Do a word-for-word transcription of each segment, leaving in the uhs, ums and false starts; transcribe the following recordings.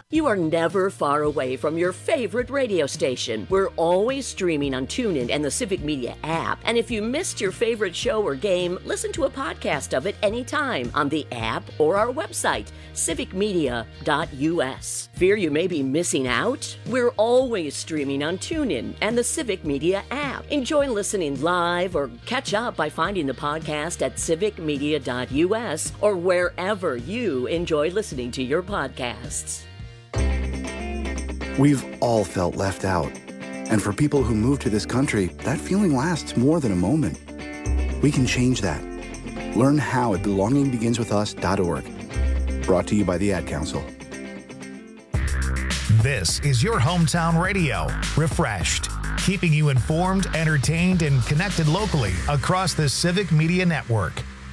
You are never far away from your favorite radio station. We're always streaming on TuneIn and the Civic Media app. And if you missed your favorite show or game, listen to a podcast of it anytime on the app or our website, civic media dot u s. Fear you may be missing out? We're always streaming on TuneIn and the Civic Media app. Enjoy listening live or catch up by finding the podcast at civic media dot u s or wherever you enjoy listening to your podcasts. We've all felt left out. And for people who move to this country, that feeling lasts more than a moment. We can change that. Learn how at belonging begins with us dot org. Brought to you by the Ad Council. This is your hometown radio, Refreshed, keeping you informed, entertained, and connected locally across the Civic Media Network.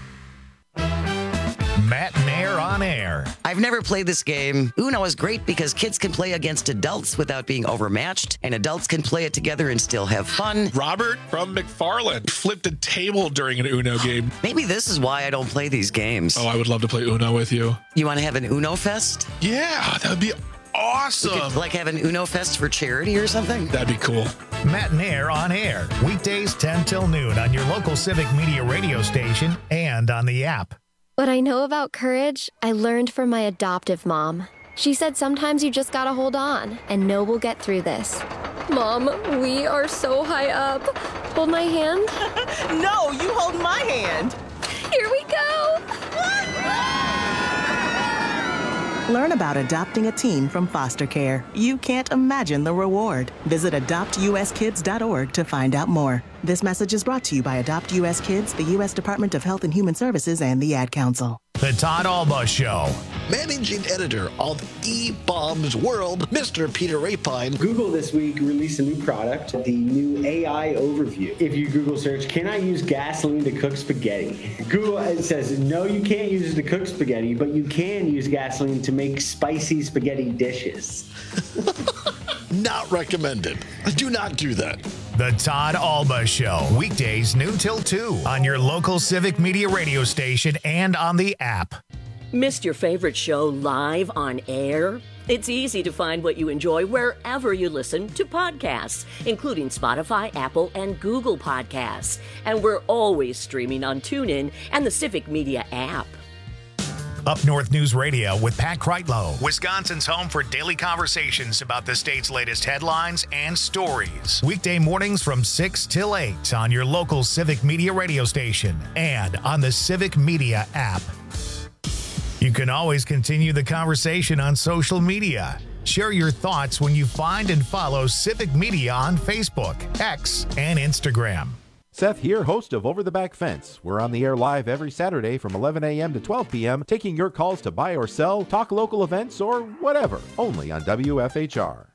Matt Nair on air. I've never played this game. Uno is great because kids can play against adults without being overmatched, and adults can play it together and still have fun. Robert from McFarland flipped a table during an Uno game. Maybe this is why I don't play these games. Oh, I would love to play Uno with you. You want to have an Uno Fest? Yeah, that would be awesome. We could, like, have an Uno Fest for charity or something? That'd be cool. Matt Nair on air, weekdays ten till noon on your local Civic Media radio station and on the app. What I know about courage, I learned from my adoptive mom. She said sometimes you just gotta hold on and know we'll get through this. Mom, we are so high up. Hold my hand. No, you hold my hand. Here we go. Learn about adopting a teen from foster care. You can't imagine the reward. Visit adopt u s kids dot org to find out more. This message is brought to you by Adopt U S Kids, the U S Department of Health and Human Services, and the Ad Council. The Todd Alba Show. Managing editor of eBaum's World, Mister Peter Rapine. Google this week released a new product, the new A I overview. If you Google search, can I use gasoline to cook spaghetti? Google it says, no, you can't use it to cook spaghetti, but you can use gasoline to make spicy spaghetti dishes. Not recommended. Do not do that. The Todd Alba Show, weekdays noon till two on your local Civic Media radio station and on the app. Missed your favorite show live on air? It's easy to find what you enjoy wherever you listen to podcasts, including Spotify, Apple, and Google Podcasts. And we're always streaming on TuneIn and the Civic Media app. Up North News Radio with Pat Kreitlow, Wisconsin's home for daily conversations about the state's latest headlines and stories. Weekday mornings from six till eight on your local Civic Media radio station and on the Civic Media app. You can always continue the conversation on social media. Share your thoughts when you find and follow Civic Media on Facebook, X, and Instagram. Seth here, host of Over the Back Fence. We're on the air live every Saturday from eleven a.m. to twelve p.m., taking your calls to buy or sell, talk local events, or whatever, only on W F H R.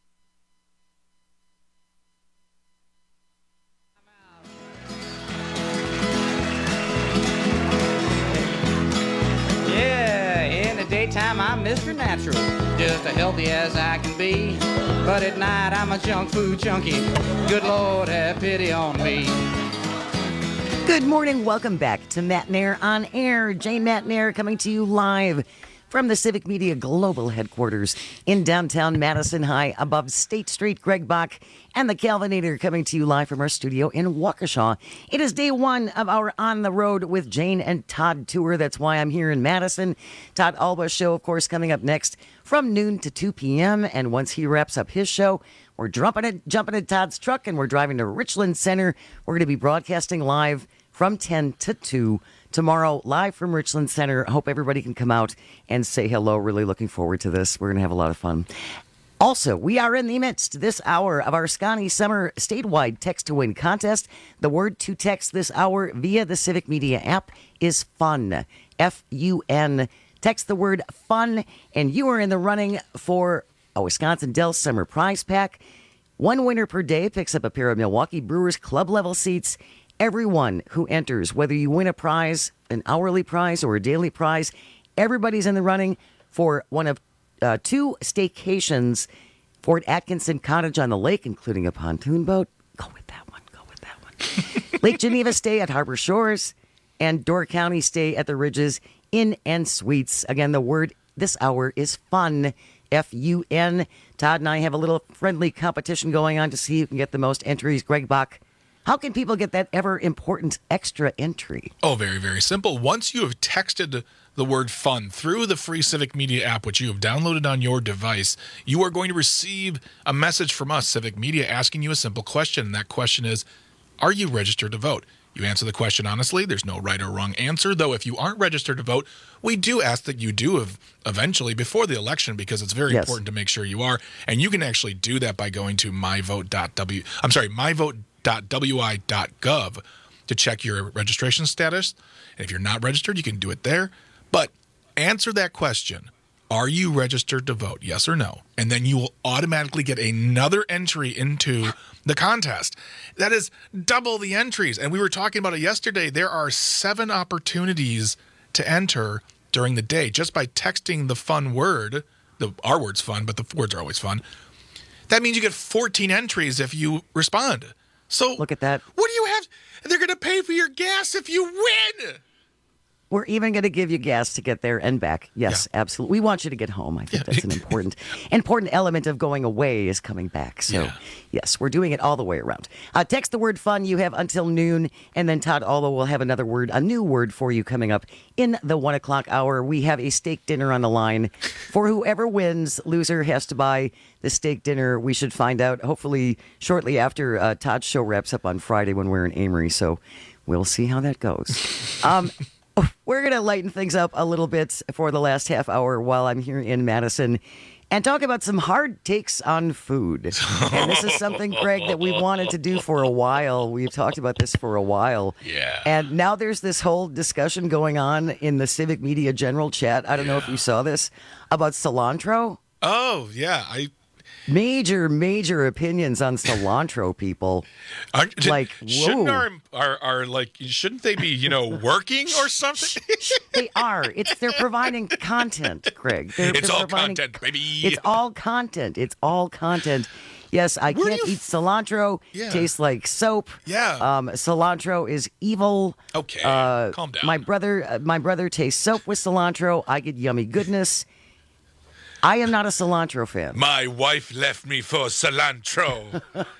Yeah, in the daytime I'm Mister Natural, just as healthy as I can be. But at night I'm a junk food junkie. Good Lord, have pity on me. Good morning. Welcome back to Matt Nair on air. Jane Matt Nair coming to you live from the Civic Media Global Headquarters in downtown Madison High above State Street. Greg Bach and the Calvinator coming to you live from our studio in Waukesha. It is day one of our On the Road with Jane and Todd tour. That's why I'm here in Madison. Todd Alba show, of course, coming up next from noon to two p.m. And once he wraps up his show, we're jumping at, jumping at Todd's truck and we're driving to Richland Center. We're going to be broadcasting live from ten to two tomorrow, live from Richland Center. Hope everybody can come out and say hello. Really looking forward to this. We're going to have a lot of fun. Also, we are in the midst this hour of our Scotty Summer statewide text to win contest. The word to text this hour via the Civic Media app is FUN, F U N. Text the word FUN, and you are in the running for a Wisconsin Dells Summer Prize Pack. One winner per day picks up a pair of Milwaukee Brewers club-level seats. Everyone who enters, whether you win a prize, an hourly prize or a daily prize, everybody's in the running for one of uh, two staycations, Fort Atkinson Cottage on the lake, including a pontoon boat. Go with that one. Go with that one. Lake Geneva stay at Harbor Shores, and Door County stay at the Ridges Inn and Suites. Again, the word this hour is FUN. F U N. Todd and I have a little friendly competition going on to see who can get the most entries. Greg Bach, how can people get that ever important extra entry? Oh, very, very simple. Once you have texted the word fun through the free Civic Media app, which you have downloaded on your device, you are going to receive a message from us, Civic Media, asking you a simple question. And that question is, are you registered to vote? You answer the question honestly. There's no right or wrong answer, though if you aren't registered to vote, we do ask that you do eventually before the election, because it's very Yes. important to make sure you are. And you can actually do that by going to myvote.w. I'm sorry, myvote dot w i dot gov to check your registration status. And if you're not registered, you can do it there. But answer that question. Are you registered to vote? Yes or no? And then you will automatically get another entry into the contest. That is double the entries. And we were talking about it yesterday. There are seven opportunities to enter during the day just by texting the fun word. The our word's fun, but the words are always fun. That means you get fourteen entries if you respond. So look at that. What do you have? They're going to pay for your gas if you win. We're even going to give you gas to get there and back. Yes, yeah. Absolutely. We want you to get home. I think yeah. that's an important important element of going away is coming back. So, yeah. yes, we're doing it all the way around. Uh, text the word fun. You have until noon. And then Todd Allo will have another word, a new word for you coming up in the one o'clock hour. We have a steak dinner on the line. For whoever wins, loser has to buy the steak dinner. We should find out hopefully shortly after uh, Todd's show wraps up on Friday when we're in Amory. So we'll see how that goes. Um We're going to lighten things up a little bit for the last half hour while I'm here in Madison and talk about some hard takes on food. And this is something, Greg, that we wanted to do for a while. We've talked about this for a while. Yeah. And now there's this whole discussion going on in the Civic Media General chat. I don't yeah. know if you saw this about cilantro. Oh, yeah. I Major, major opinions on cilantro, people. Aren't, like, shouldn't whoa. our, our, our, like, shouldn't they be, you know, working or something? They are. It's they're providing content, Craig. They're, it's they're all content, baby. It's all content. It's all content. Yes, I Where can't you eat cilantro. Yeah. Tastes like soap. Yeah. Um, cilantro is evil. Okay, uh, calm down. My brother, uh, my brother tastes soap with cilantro. I get yummy goodness. I am not a cilantro fan. My wife left me for cilantro.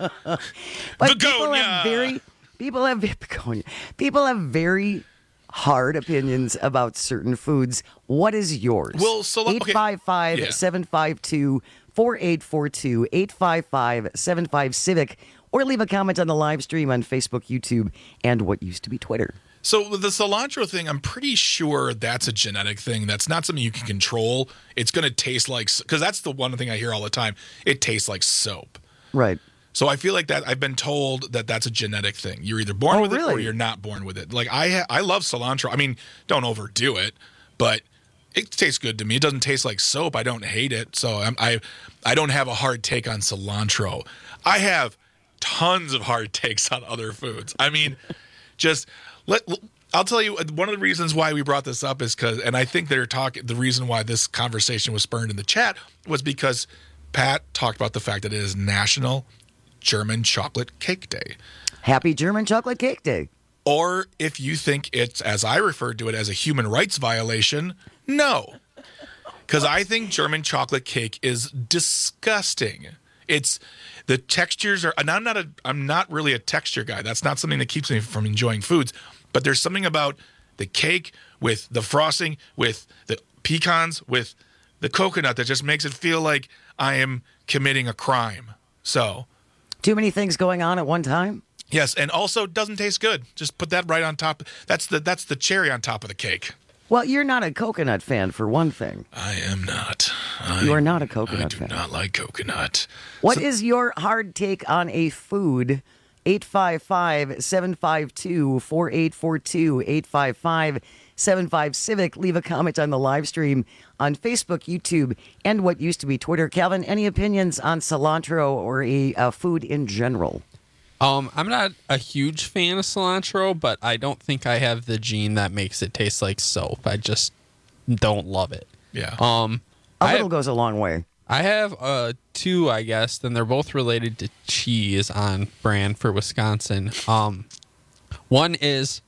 But people have very people have begonia. People have very hard opinions about certain foods. What is yours? Well, so eight five five, seven five two, four eight four two, eight five five, seven five Civic, or leave a comment on the live stream on Facebook, YouTube, and what used to be Twitter. So with the cilantro thing, I'm pretty sure that's a genetic thing. That's not something you can control. It's going to taste like, because that's the one thing I hear all the time. It tastes like soap. Right. So I feel like that I've been told that that's a genetic thing. You're either born oh, with really? it or you're not born with it. Like I, ha- I love cilantro. I mean, don't overdo it, but it tastes good to me. It doesn't taste like soap. I don't hate it. So I'm, I, I don't have a hard take on cilantro. I have tons of hard takes on other foods. I mean, just. Let, I'll tell you, one of the reasons why we brought this up is because, and I think they're talking, the reason why this conversation was spurned in the chat was because Pat talked about the fact that it is National German Chocolate Cake Day. Happy German Chocolate Cake Day. Or if you think it's, as I referred to it, as a human rights violation, no. Because I think German chocolate cake is disgusting. It's the textures are, and I'm not a, I'm not really a texture guy. That's not something that keeps me from enjoying foods. But there's something about the cake with the frosting, with the pecans, with the coconut that just makes it feel like I am committing a crime. So, too many things going on at one time. Yes, and also doesn't taste good. Just put that right on top. That's the that's the cherry on top of the cake. Well, you're not a coconut fan, for one thing. I am not. I, you are not a coconut fan. I do fan. not like coconut. What so, is your hard take on a food? eight five five, seven five two, four eight four two, eight five five, seven five Civic. Leave a comment on the live stream on Facebook, YouTube, and what used to be Twitter. Calvin, any opinions on cilantro or a uh, food in general? Um, I'm not a huge fan of cilantro, but I don't think I have the gene that makes it taste like soap. I just don't love it. Yeah. Um, a I little have, goes a long way. I have uh, two, I guess, and they're both related to cheese on brand for Wisconsin. Um, one is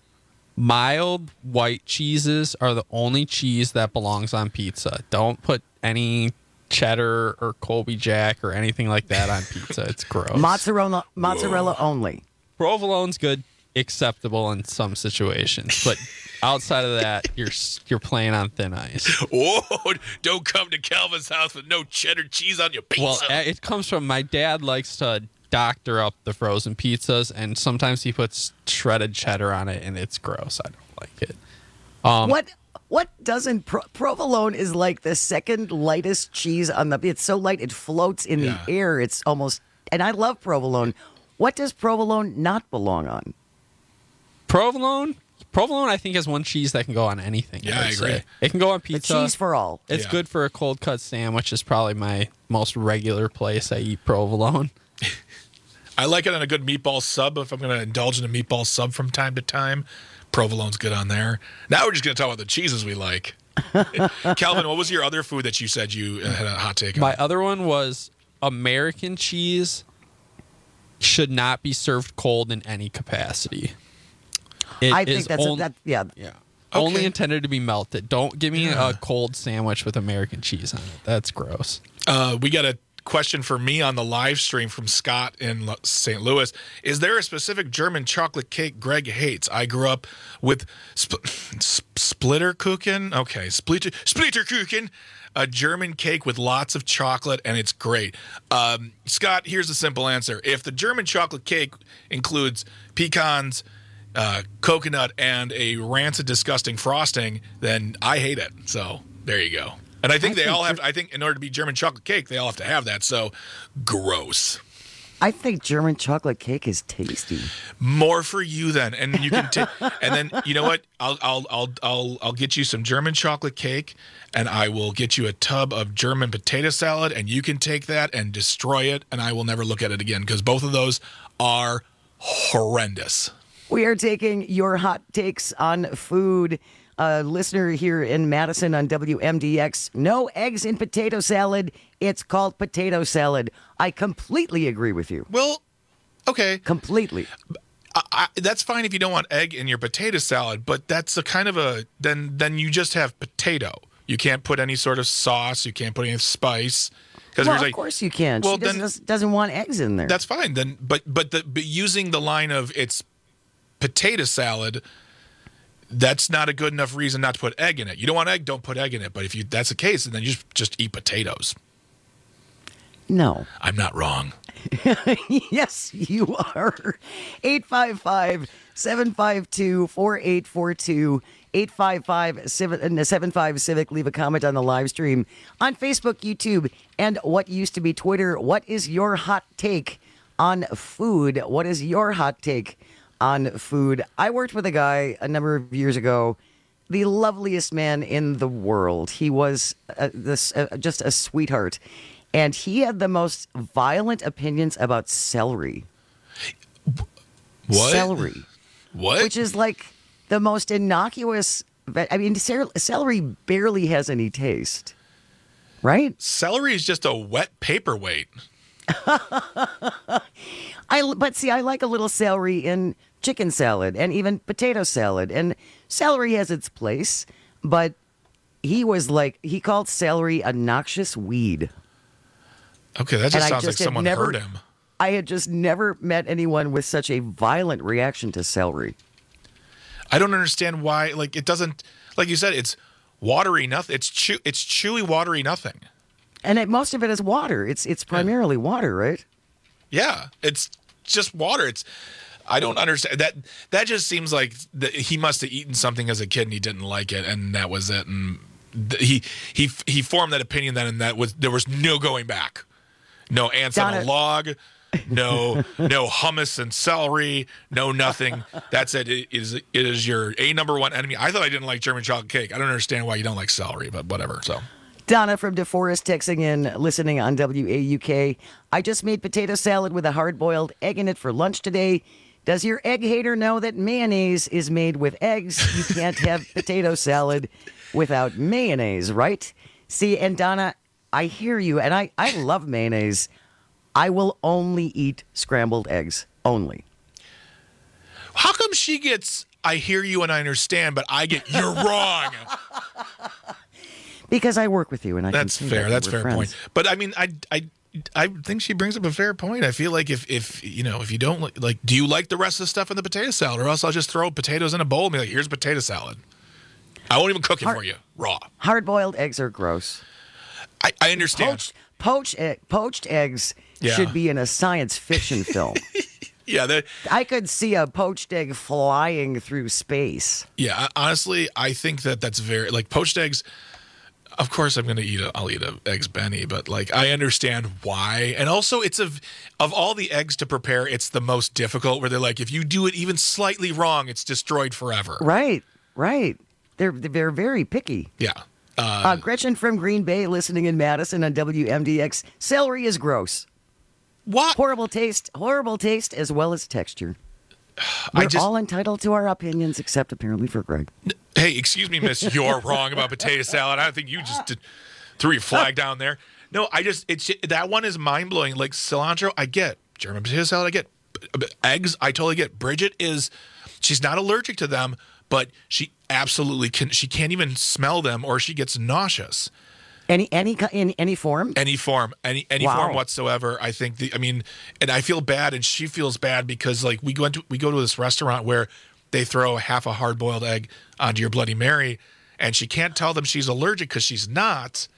mild white cheeses are the only cheese that belongs on pizza. Don't put any cheddar or Colby Jack or anything like that on pizza. It's gross. Mozzarella, mozzarella only. Provolone's good, acceptable in some situations, but outside of that, you're you're playing on thin ice. Whoa! Don't come to Calvin's house with no cheddar cheese on your pizza. Well, it comes from my dad likes to doctor up the frozen pizzas, and sometimes he puts shredded cheddar on it, and it's gross. I don't like it. Um, what what doesn't pro- provolone is like the second lightest cheese on the. It's so light it floats in Yeah. the air. It's almost, and I love provolone. What does provolone not belong on? Provolone? Provolone, I think, has one cheese that can go on anything. Yeah, would I agree. say. It can go on pizza. The cheese for all. It's Yeah. good for a cold cut sandwich. Is probably my most regular place I eat provolone. I like it on a good meatball sub. If I'm going to indulge in a meatball sub from time to time, provolone's good on there. Now we're just going to talk about the cheeses we like. Calvin, what was your other food that you said you uh, had a hot take on? My other one was American cheese should not be served cold in any capacity. It I is think that's a, on- that. Yeah. yeah. Okay. Only intended to be melted. Don't give me Yeah. a cold sandwich with American cheese on it. That's gross. Uh, we got a question for me on the live stream from Scott in Lo- Saint Louis. Is there a specific German chocolate cake Greg hates? I grew up with sp- sp- Splitterkuchen. Okay, Splitter Splitterkuchen, a German cake with lots of chocolate, and it's great. Um, Scott, here's a simple answer. If the German chocolate cake includes pecans, uh, coconut, and a rancid, disgusting frosting, then I hate it. So there you go. And I think I they think all have. Ger- I think in order to be German chocolate cake, they all have to have that. So gross. I think German chocolate cake is tasty. More for you then, and you can take. And then you know what? I'll I'll I'll I'll I'll get you some German chocolate cake, and I will get you a tub of German potato salad, and you can take that and destroy it, and I will never look at it again because both of those are horrendous. We are taking your hot takes on food. A listener here in Madison on W M D X. No eggs in potato salad. It's called potato salad. I completely agree with you. Well, okay. Completely. I, I, that's fine if you don't want egg in your potato salad, but that's a kind of a then then you just have potato. You can't put any sort of sauce. You can't put any spice. Well, of like, course you can. Well, she doesn't, then, doesn't want eggs in there. That's fine then. But but the but using the line of it's potato salad, that's not a good enough reason not to put egg in it. You don't want egg, don't put egg in it. But if you that's the case, then you just just eat potatoes. No. I'm not wrong. Yes, you are. eight five five, seven five two, four eight four two. eight five five, seven five Civic. Leave a comment on the live stream on Facebook, YouTube, and what used to be Twitter. What is your hot take on food? What is your hot take on food? I worked with a guy a number of years ago, the loveliest man in the world. He was uh, this uh, just a sweetheart, and he had the most violent opinions about celery. What? Celery. What? Which is like the most innocuous. I mean, celery barely has any taste, right? Celery is just a wet paperweight. I but see, I like a little celery in chicken salad and even potato salad, and celery has its place. But he was like, he called celery a noxious weed. Okay, that just And I sounds just like had someone never- hurt him. I had just never met anyone with such a violent reaction to celery. I don't understand why. Like it doesn't. Like you said, it's watery nothing. It's chew. It's chewy, watery nothing. And it, most of it is water. It's it's primarily water, right? Yeah, it's just water. It's. I don't understand that. That just seems like the, he must have eaten something as a kid and he didn't like it, and that was it. And th- he he he formed that opinion then, and that was there was no going back. No ants on Donna- a log. No, no hummus and celery. No nothing. That's it. It is it is your a number one enemy. I thought I didn't like German chocolate cake. I don't understand why you don't like celery, but whatever. So. Donna from DeForest texting in, listening on W A U K. I just made potato salad with a hard-boiled egg in it for lunch today. Does your egg hater know that mayonnaise is made with eggs? You can't have potato salad without mayonnaise, right? See, and Donna, I hear you, and I, I love mayonnaise. I will only eat scrambled eggs, only. How come she gets, I hear you and I understand, but I get, you're wrong? Because I work with you, and I That's can see fair. that That's a we're fair friends. point. But I mean, I, I, I think she brings up a fair point. I feel like if, if you know, if you don't like, like, do you like the rest of the stuff in the potato salad, or else I'll just throw potatoes in a bowl and be like, here's potato salad. I won't even cook it Hard- for you raw. Hard-boiled eggs are gross. I, I understand. Poached, poached, egg, poached eggs Yeah. should be in a science fiction film. Yeah, that. I could see a poached egg flying through space. Yeah, I- honestly, I think that that's very like poached eggs. Of course, I'm going to eat a. I'll eat a eggs Benny, but like I understand why, and also it's of of all the eggs to prepare, it's the most difficult. Where they're like, if you do it even slightly wrong, it's destroyed forever. Right, right. They're they're very picky. Yeah. Uh, Uh, Gretchen from Green Bay, listening in Madison on W M D X. Celery is gross. What? Horrible taste. Horrible taste as well as texture. I We're just- all entitled to our opinions, except apparently for Greg. Hey, excuse me, miss, you're wrong about potato salad. I don't think you just did, threw your flag down there. No, I just, it's that one is mind blowing. Like cilantro, I get. German potato salad, I get. But eggs, I totally get. Bridget is, she's not allergic to them, but she absolutely can, she can't even smell them or she gets nauseous. Any any ki- in any form? Any form, any any Wow. form whatsoever. I think the, I mean, and I feel bad, and she feels bad because like we go into we go to this restaurant where they throw half a hard boiled egg onto your Bloody Mary, and she can't tell them she's allergic because she's not.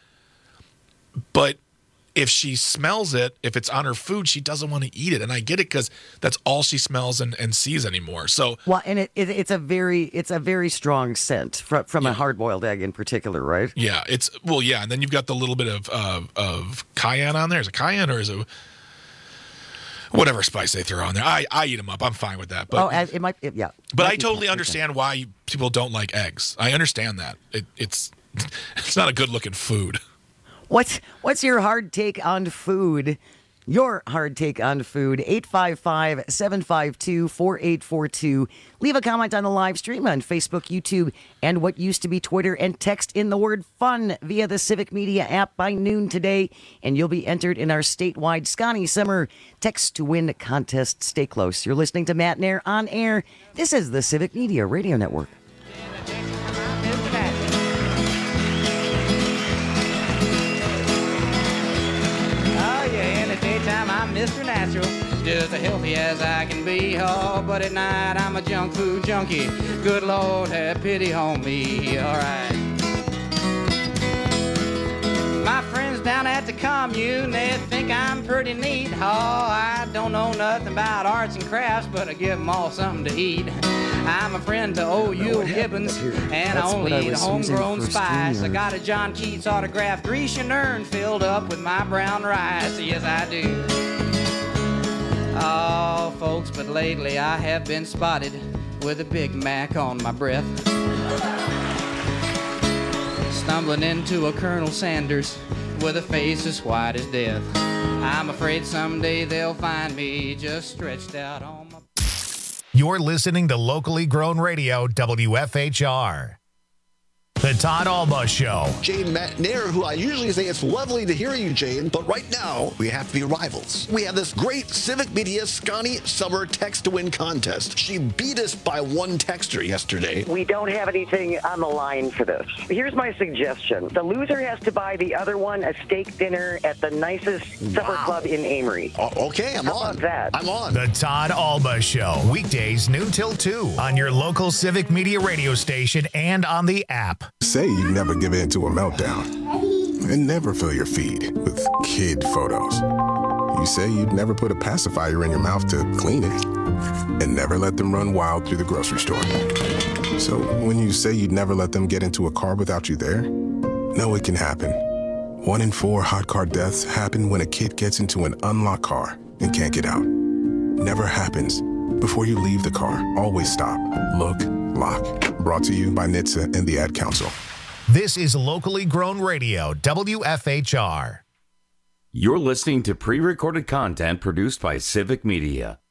But if she smells it, if it's on her food, she doesn't want to eat it, and I get it because that's all she smells and, and sees anymore. So Well, and it, it it's a very it's a very strong scent from from a hard boiled egg in particular, right? yeah, it's well, yeah, and then you've got the little bit of of, of cayenne on there. Is it cayenne or is it whatever spice they throw on there? I, I eat them up. I'm fine with that. But oh, and it might it, yeah. but Might I be totally paprika. understand why people don't like eggs. I understand that. It, it's it's not a good looking food. What's what's your hard take on food? Your hard take on food. eight five five, seven five two, four eight four two. Leave a comment on the live stream on Facebook, YouTube, and what used to be Twitter, and text in the word fun via the Civic Media app by noon today, and you'll be entered in our statewide Scotty Summer Text to Win contest. Stay close. You're listening to Matt Nair on air. This is the Civic Media Radio Network. Oh yeah, in the daytime I'm Mister Natural, just as healthy as I can be. Oh, but at night I'm a junk food junkie. Good Lord, have pity on me. All right. My friends down at the commune, they think I'm pretty neat. Oh, I don't know nothing about arts and crafts, but I give them all something to eat. I'm a friend to old Yule Gibbons, and I That's only what I eat was homegrown using for spice. I StreamYard. got a John Keats autographed Grecian urn filled up with my brown rice. Yes, I do. Oh, folks, but lately I have been spotted with a Big Mac on my breath. Stumbling into a Colonel Sanders with a face as white as death. I'm afraid someday they'll find me just stretched out on my... You're listening to locally grown radio W F H R. The Todd Alba Show. Jane Matnair, who I usually say it's lovely to hear you, Jane, but right now we have to be rivals. We have this great Civic Media Scotty Summer Text to Win contest. She beat us by one texter yesterday. We don't have anything on the line for this. Here's my suggestion. The loser has to buy the other one a steak dinner at the nicest supper club in Amory. O- okay, I'm How on. about that? I'm on. The Todd Alba Show. Weekdays noon till two on your local Civic Media radio station and on the app. Say you never give in to a meltdown and never fill your feed with kid photos. You say you'd never put a pacifier in your mouth to clean it and never let them run wild through the grocery store. So when you say you'd never let them get into a car without you there, no, it can happen. One in four hot car deaths happen when a kid gets into an unlocked car and can't get out. Never happens. Before you leave the car, always stop, look, lock. Brought to you by N H T S A and the Ad Council. This is locally grown radio, W F H R. You're listening to pre-recorded content produced by Civic Media.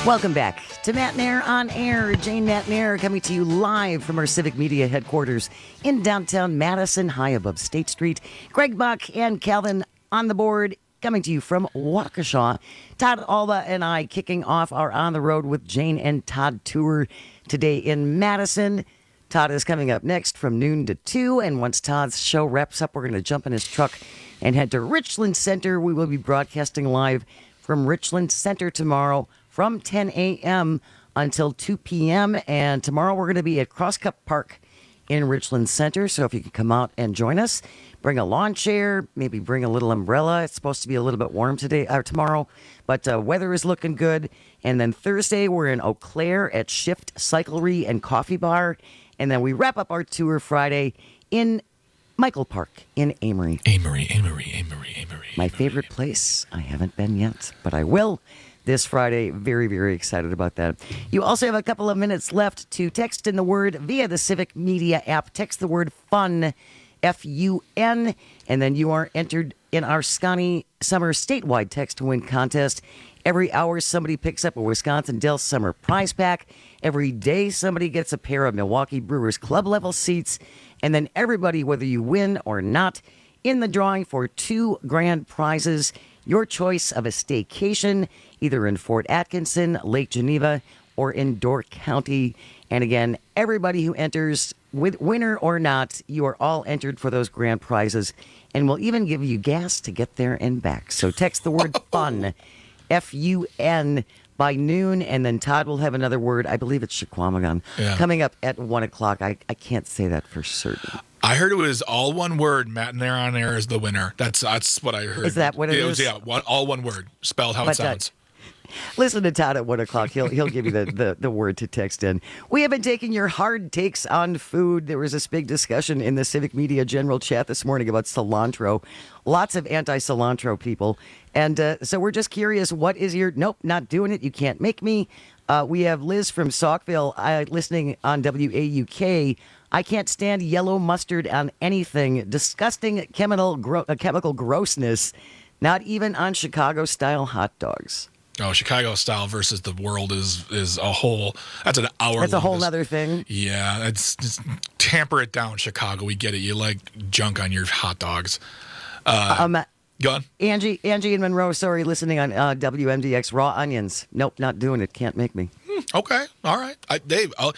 Welcome back to Matt Nair on Air. Jane Matt Nair coming to you live from our Civic Media headquarters in downtown Madison, high above State Street. Greg Buck and Calvin on the board, coming to you from Waukesha. Todd Alba and I kicking off our On the Road with Jane and Todd tour today in Madison. Todd is coming up next from noon to two, and once Todd's show wraps up, we're going to jump in his truck and head to Richland Center. We will be broadcasting live from Richland Center tomorrow from ten a.m. until two p.m. And tomorrow we're going to be at Crosscup Park in Richland Center. So if you can come out and join us, bring a lawn chair, maybe bring a little umbrella. It's supposed to be a little bit warm today or tomorrow, but uh, weather is looking good. And then Thursday we're in Eau Claire at Shift Cyclery and Coffee Bar. And then we wrap up our tour Friday in Michael Park in Amory. Amory, Amory, Amory, Amory. My favorite place. I haven't been yet, but I will this Friday. Very, very excited about that. You also have a couple of minutes left to text in the word via the Civic Media app. Text the word FUN, F U N, and then you are entered in our Scotty Summer Statewide Text to Win contest. Every hour, somebody picks up a Wisconsin Dells Summer prize pack. Every day, somebody gets a pair of Milwaukee Brewers club level seats. And then everybody, whether you win or not, in the drawing for two grand prizes. Your choice of a staycation, either in Fort Atkinson, Lake Geneva, or in Door County. And again, everybody who enters, with winner or not, you are all entered for those grand prizes. And we'll even give you gas to get there and back. So text the word FUN, F U N, by noon. And then Todd will have another word. I believe it's Shaquamagon, Yeah. coming up at one o'clock. I, I can't say that for certain. I heard it was all one word. Matt Nair on Air is the winner. That's that's what I heard. Is that what it it was? is? Yeah, one, all one word, spelled how But, it sounds. Uh, listen to Todd at one o'clock. He'll he'll give you the, the, the word to text in. We have been taking your hard takes on food. There was this big discussion in the Civic Media general chat this morning about cilantro. Lots of anti-cilantro people. And uh, so we're just curious, what is your, nope, not doing it, you can't make me. Uh, we have Liz from Saukville uh, listening on W A U K. I can't stand yellow mustard on anything. Disgusting chemical gro- uh, chemical grossness. Not even on Chicago-style hot dogs. Oh, Chicago style versus the world is is a whole. That's an hour. That's a whole long. other thing. Yeah, it's just tamper it down, Chicago. We get it. You like junk on your hot dogs. Uh, um, go on. Angie, Angie in Monroe, sorry, listening on uh, W M D X. Raw onions. Nope, not doing it. Can't make me. Hmm, okay, all right. I, Dave, I'll,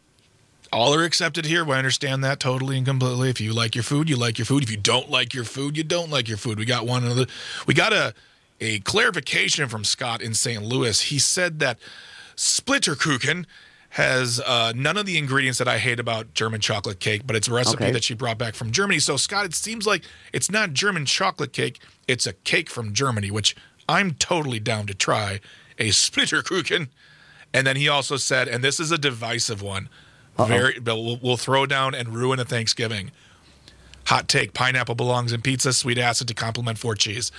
all are accepted here. We understand that totally and completely. If you like your food, you like your food. If you don't like your food, you don't like your food. We got one another. We got a a clarification from Scott in Saint Louis. He said that Splitterkuchen has uh, none of the ingredients that I hate about German chocolate cake, but it's a recipe Okay. that she brought back from Germany. So, Scott, it seems like it's not German chocolate cake. It's a cake from Germany, which I'm totally down to try, a Splitterkuchen. And then he also said, and this is a divisive one, Uh-oh. very, but we'll, we'll throw down and ruin a Thanksgiving. Hot take, pineapple belongs in pizza, sweet acid to complement four cheese.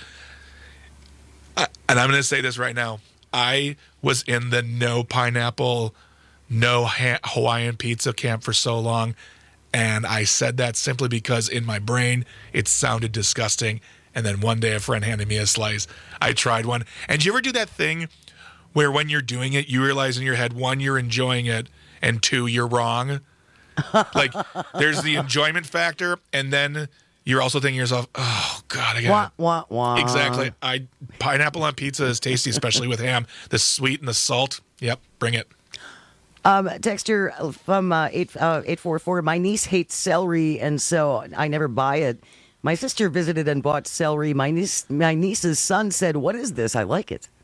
I, and I'm going to say this right now. I was in the no pineapple, no ha- Hawaiian pizza camp for so long, and I said that simply because in my brain it sounded disgusting. And then one day a friend handed me a slice. I tried one. And do you ever do that thing where when you're doing it, you realize in your head, one, you're enjoying it, and two, you're wrong? Like, there's the enjoyment factor, and then you're also thinking to yourself, oh, God, I got Wah, wah, wah. Exactly. I pineapple on pizza is tasty, especially with ham. The sweet and the salt. Yep, bring it. Um, texture from uh, eight uh, eight four four. My niece hates celery, and so I never buy it. My sister visited and bought celery. My niece, my niece's son said, "What is this? I like it."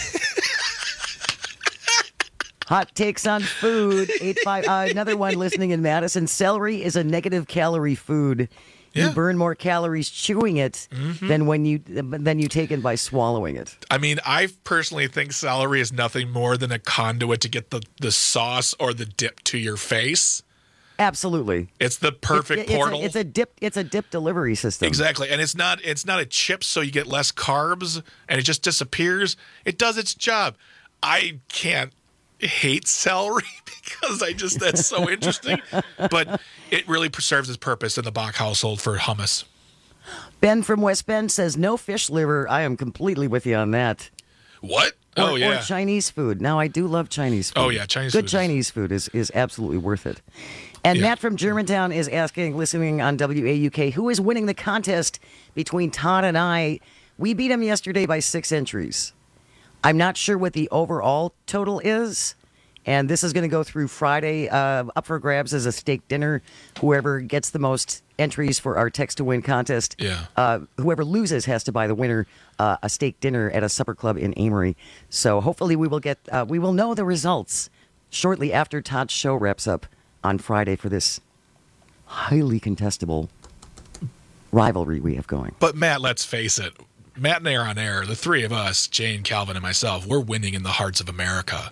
Hot takes on food. Eight five. Uh, another one listening in Madison. Celery is a negative calorie food. Yeah. You burn more calories chewing it Mhm. than when you than you take it by swallowing it. I mean, I personally think celery is nothing more than a conduit to get the, the sauce or the dip to your face. Absolutely. It's the perfect It's- it's a- portal. It's a dip. It's a dip delivery system. Exactly. And it's not it's not a chip, so you get less carbs and it just disappears. It does its job. I can't hate celery because I just that's so interesting. But it really serves its purpose in the Bach household for hummus. Ben from West Bend says no fish liver. I am completely with you on that. What? Or, oh, yeah. Or Chinese food. Now, I do love Chinese food. Oh, yeah, Chinese Good food is- Chinese food is, is absolutely worth it. And Yeah. Matt from Germantown is asking, listening on W A U K, who is winning the contest between Todd and I? We beat him yesterday by six entries. I'm not sure what the overall total is. And this is going to go through Friday. Uh, up for grabs as a steak dinner. Whoever gets the most entries for our text to win contest, Yeah. uh, whoever loses has to buy the winner uh, a steak dinner at a supper club in Amory. So hopefully we will get uh, we will know the results shortly after Todd's show wraps up on Friday for this highly contestable rivalry we have going. But Matt, let's face it. Matt and Air on Air, the three of us, Jane, Calvin, and myself, we're winning in the hearts of America.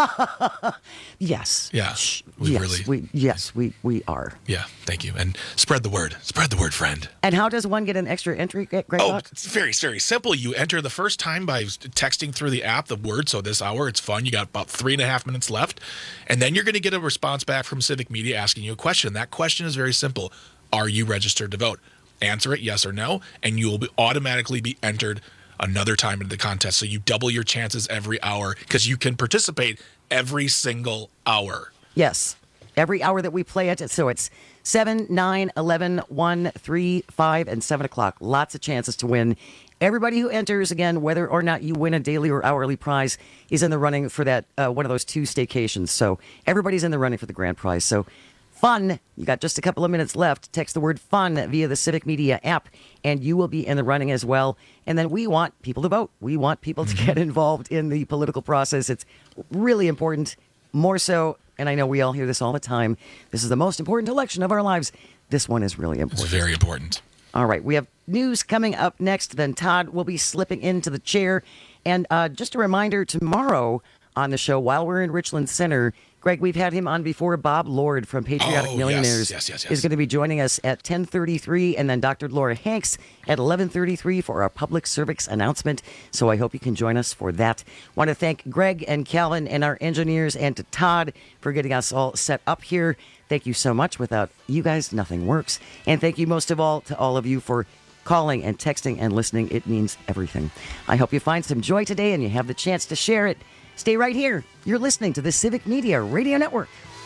Yes. Yeah. We yes, really. we yes we we are. Yeah. Thank you. And spread the word. Spread the word, friend. And how does one get an extra entry? Great. Oh, it's very, very simple. You enter the first time by texting through the app the word. So this hour, it's fun. You got about three and a half minutes left. And then you're going to get a response back from Civic Media asking you a question. That question is very simple. Are you registered to vote? Answer it yes or no, and you will be automatically be entered another time into the contest. So you double your chances every hour because you can participate every single hour. Yes. Every hour that we play it. So it's seven, nine, eleven, one, three, five, and seven o'clock. Lots of chances to win. Everybody who enters, again, whether or not you win a daily or hourly prize, is in the running for that uh, one of those two staycations. So everybody's in the running for the grand prize. So fun. You got just a couple of minutes left. Text the word fun via the Civic Media app, and you will be in the running as well. And then we want people to vote. We want people to get involved in the political process. It's really important, more so, and I know we all hear this all the time, this is the most important election of our lives. This one is really important. It's very important. All right, we have news coming up next. Then Todd will be slipping into the chair. And uh, just a reminder, tomorrow on the show, while we're in Richland Center, Greg, we've had him on before. Bob Lord from Patriotic Oh, yes, Millionaires yes, yes, yes. is going to be joining us at ten thirty-three, and then Doctor Laura Hanks at eleven thirty-three for our public service announcement. So I hope you can join us for that. Want to thank Greg and Calvin and our engineers, and to Todd for getting us all set up here. Thank you so much. Without you guys, nothing works. And thank you most of all to all of you for calling and texting and listening. It means everything. I hope you find some joy today and you have the chance to share it. Stay right here. You're listening to the Civic Media Radio Network.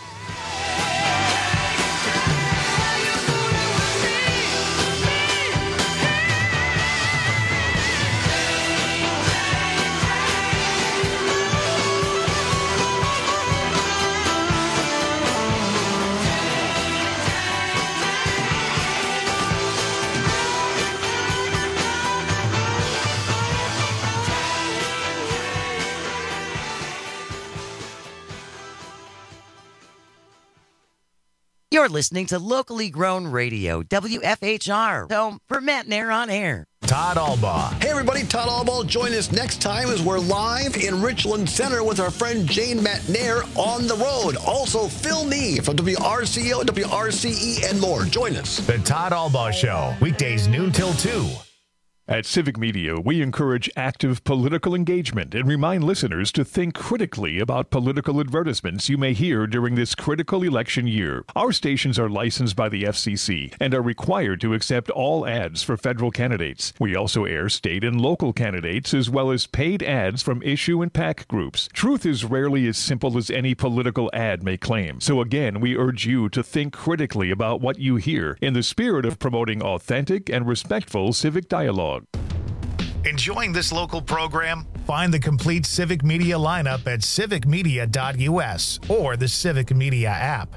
You're listening to locally grown radio, W F H R, home for Matt Nair on air. Todd Albaugh. Hey everybody, Todd Albaugh. Join us next time as we're live in Richland Center with our friend Jane Matt-Nair on the road. Also, Phil Nee from W R C O, W R C E, and more. Join us. The Todd Albaugh Show, weekdays noon till two. At Civic Media, we encourage active political engagement and remind listeners to think critically about political advertisements you may hear during this critical election year. Our stations are licensed by the F C C and are required to accept all ads for federal candidates. We also air state and local candidates as well as paid ads from issue and PAC groups. Truth is rarely as simple as any political ad may claim. So again, we urge you to think critically about what you hear in the spirit of promoting authentic and respectful civic dialogue. Enjoying this local program? Find the complete Civic Media lineup at civic media dot U S or the Civic Media app.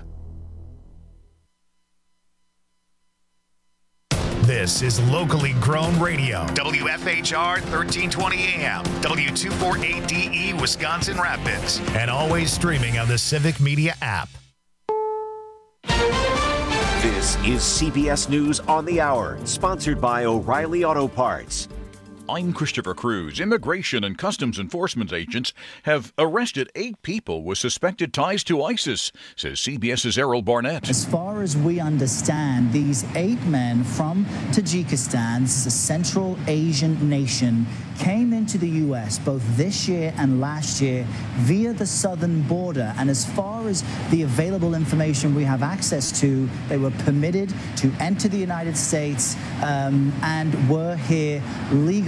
This is locally grown radio. W F H R thirteen twenty A M, W two forty-eight D E, Wisconsin Rapids, and always streaming on the Civic Media app. This is C B S News on the Hour, sponsored by O'Reilly Auto Parts. I'm Christopher Cruz. Immigration and Customs Enforcement agents have arrested eight people with suspected ties to ISIS, says CBS's Errol Barnett. As far as we understand, these eight men from Tajikistan, this is a Central Asian nation, came into the U S both this year and last year via the southern border. And as far as the available information we have access to, they were permitted to enter the United States um, and were here legally.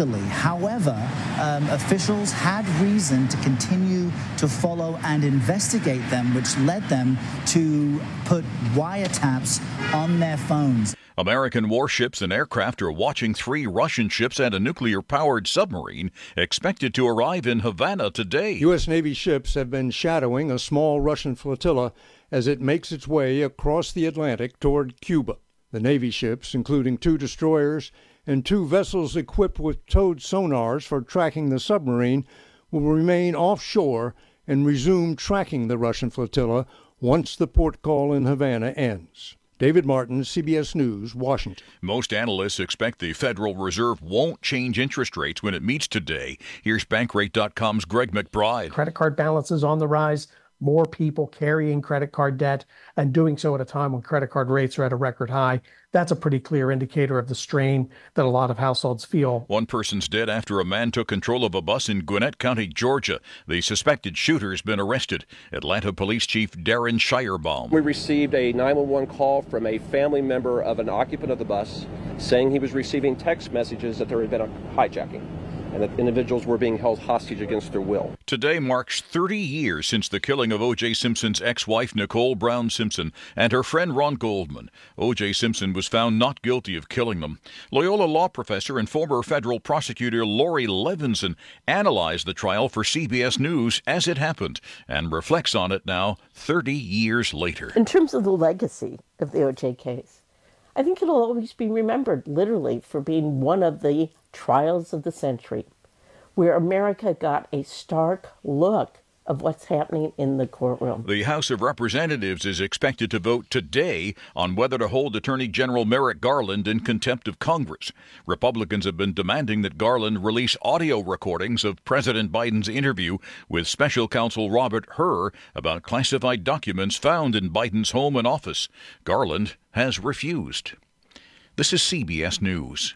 legally. However, um, officials had reason to continue to follow and investigate them, which led them to put wiretaps on their phones. American warships and aircraft are watching three Russian ships and a nuclear-powered submarine expected to arrive in Havana today. U S. Navy ships have been shadowing a small Russian flotilla as it makes its way across the Atlantic toward Cuba. The Navy ships, including two destroyers and two vessels equipped with towed sonars for tracking the submarine, will remain offshore and resume tracking the Russian flotilla once the port call in Havana ends. David Martin, C B S News, Washington. Most analysts expect the Federal Reserve won't change interest rates when it meets today. Here's Bankrate dot com's Greg McBride. Credit card balances on the rise, more people carrying credit card debt, and doing so at a time when credit card rates are at a record high. That's a pretty clear indicator of the strain that a lot of households feel. One person's dead after a man took control of a bus in Gwinnett County, Georgia. The suspected shooter has been arrested. Atlanta Police Chief Darren Shirebaum. We received a nine one one call from a family member of an occupant of the bus saying he was receiving text messages that there had been a hijacking and that individuals were being held hostage against their will. Today marks thirty years since the killing of O J. Simpson's ex-wife, Nicole Brown Simpson, and her friend Ron Goldman. O J. Simpson was found not guilty of killing them. Loyola law professor and former federal prosecutor Lori Levinson analyzed the trial for C B S News as it happened and reflects on it now, thirty years later. In terms of the legacy of the O J case, I think it'll always be remembered, literally, for being one of the trials of the century, where America got a stark look of what's happening in the courtroom. The House of Representatives is expected to vote today on whether to hold Attorney General Merrick Garland in contempt of Congress. Republicans have been demanding that Garland release audio recordings of President Biden's interview with Special Counsel Robert Hur about classified documents found in Biden's home and office. Garland has refused. This is C B S News.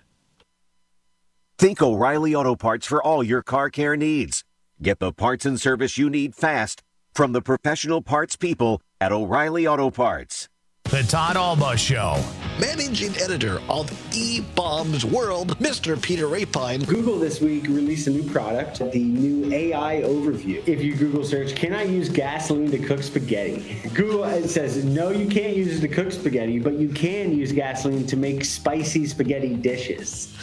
Think O'Reilly Auto Parts for all your car care needs. Get the parts and service you need fast from the professional parts people at O'Reilly Auto Parts. The Todd Alba Show. Managing editor of E-Bombs World, Mister Peter Rapine. Google this week released a new product, the new A I Overview. If you Google search, can I use gasoline to cook spaghetti? Google it says, no, you can't use it to cook spaghetti, but you can use gasoline to make spicy spaghetti dishes.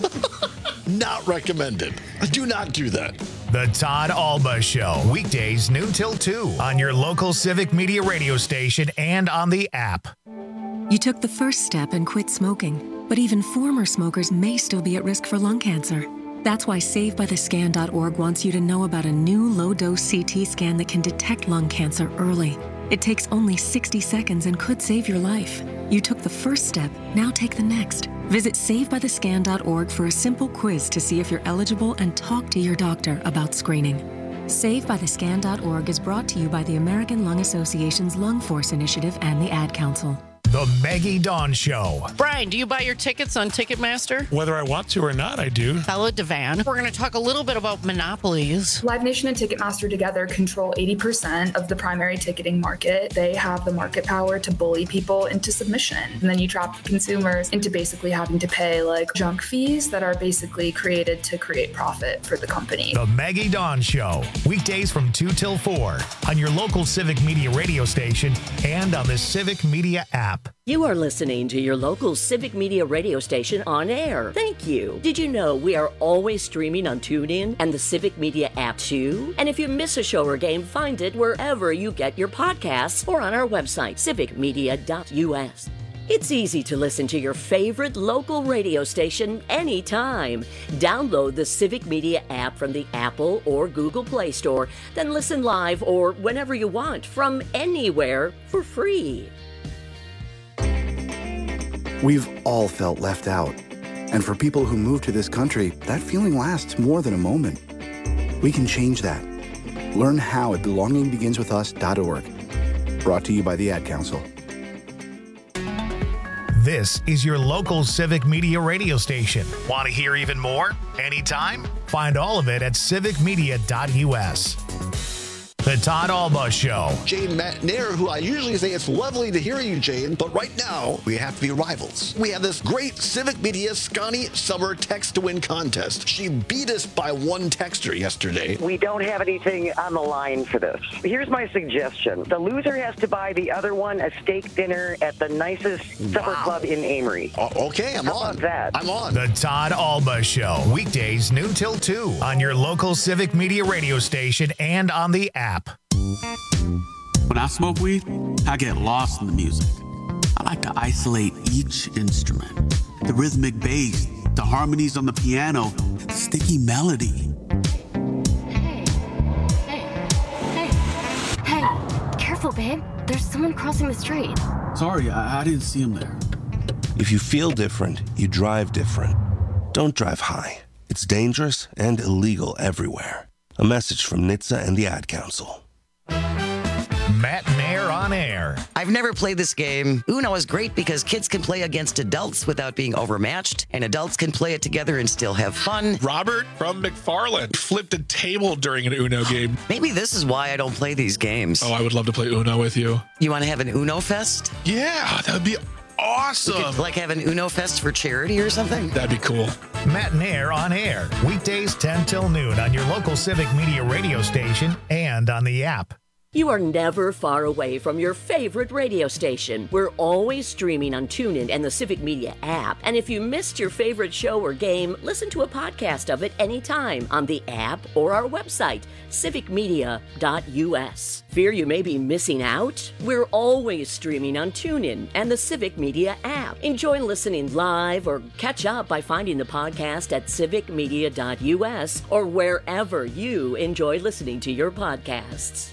Not recommended. Do not do that. The Todd Alba Show. Weekdays noon till two on your local Civic Media radio station and on the app. You took the first step and quit smoking, but even former smokers may still be at risk for lung cancer. That's why save by the scan dot org wants you to know about a new low-dose C T scan that can detect lung cancer early. It takes only sixty seconds and could save your life. You took the first step, now take the next. Visit save by the scan dot org for a simple quiz to see if you're eligible and talk to your doctor about screening. save by the scan dot org is brought to you by the American Lung Association's Lung Force Initiative and the Ad Council. The Maggie Dawn Show. Brian, do you buy your tickets on Ticketmaster? Whether I want to or not, I do. Hello, Devan. We're going to talk a little bit about monopolies. Live Nation and Ticketmaster together control eighty percent of the primary ticketing market. They have the market power to bully people into submission. And then you trap consumers into basically having to pay like junk fees that are basically created to create profit for the company. The Maggie Dawn Show. Weekdays from two till four on your local Civic Media radio station and on the Civic Media app. You are listening to your local Civic Media radio station on air. Thank you. Did you know we are always streaming on TuneIn and the Civic Media app too? And if you miss a show or game, find it wherever you get your podcasts or on our website, civic media dot u s. It's easy to listen to your favorite local radio station anytime. Download the Civic Media app from the Apple or Google Play Store, then listen live or whenever you want from anywhere for free. We've all felt left out. And for people who move to this country, that feeling lasts more than a moment. We can change that. Learn how at belonging begins with us dot org. Brought to you by the Ad Council. This is your local Civic Media radio station. Want to hear even more? Anytime? Find all of it at civic media dot u s. The Todd Alba Show. Jane McNair, who I usually say it's lovely to hear you, Jane, but right now we have to be rivals. We have this great Civic Media Scotty Summer Text to Win contest. She beat us by one texter yesterday. We don't have anything on the line for this. Here's my suggestion. The loser has to buy the other one a steak dinner at the nicest supper Wow. club in Amory. O- okay, I'm How on. about that? I'm on. The Todd Alba Show. Weekdays noon till two on your local Civic Media radio station and on the app. When I smoke weed, I get lost in the music. I like to isolate each instrument. The rhythmic bass, the harmonies on the piano, the sticky melody. Hey, careful, babe. There's someone crossing the street. Sorry, I, I didn't see him there. If you feel different, you drive different. Don't drive high. It's dangerous and illegal everywhere. A message from N H T S A and the Ad Council. Matt Nair on air. I've never played this game. Uno is great because kids can play against adults without being overmatched, and adults can play it together and still have fun. Robert from McFarland flipped a table during an Uno game. Maybe this is why I don't play these games. Oh, I would love to play Uno with you. You want to have an Uno Fest? Yeah, that would be awesome. We could, like have an Uno Fest for charity or something? That'd be cool. Matt Nair on air. Weekdays ten till noon on your local Civic Media radio station and on the app. You are never far away from your favorite radio station. We're always streaming on TuneIn and the Civic Media app. And if you missed your favorite show or game, listen to a podcast of it anytime on the app or our website, civic media dot u s. Fear you may be missing out? We're always streaming on TuneIn and the Civic Media app. Enjoy listening live or catch up by finding the podcast at civic media dot u s or wherever you enjoy listening to your podcasts.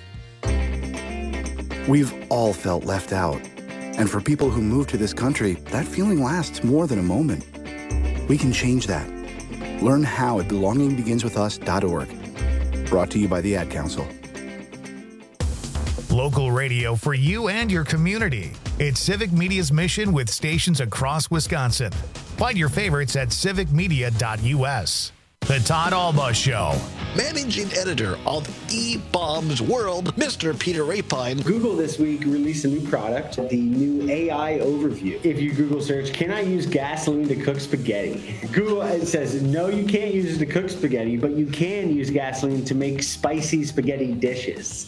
We've all felt left out. And for people who move to this country, that feeling lasts more than a moment. We can change that. Learn how at belonging begins with us dot org. Brought to you by the Ad Council. Local radio for you and your community. It's Civic Media's mission with stations across Wisconsin. Find your favorites at civic media dot u s. The Todd Alba Show. Managing editor of E-Bombs World, Mister Peter Rapine. Google this week released a new product, the new A I overview. If you Google search, can I use gasoline to cook spaghetti? Google it says, no, you can't use it to cook spaghetti, but you can use gasoline to make spicy spaghetti dishes.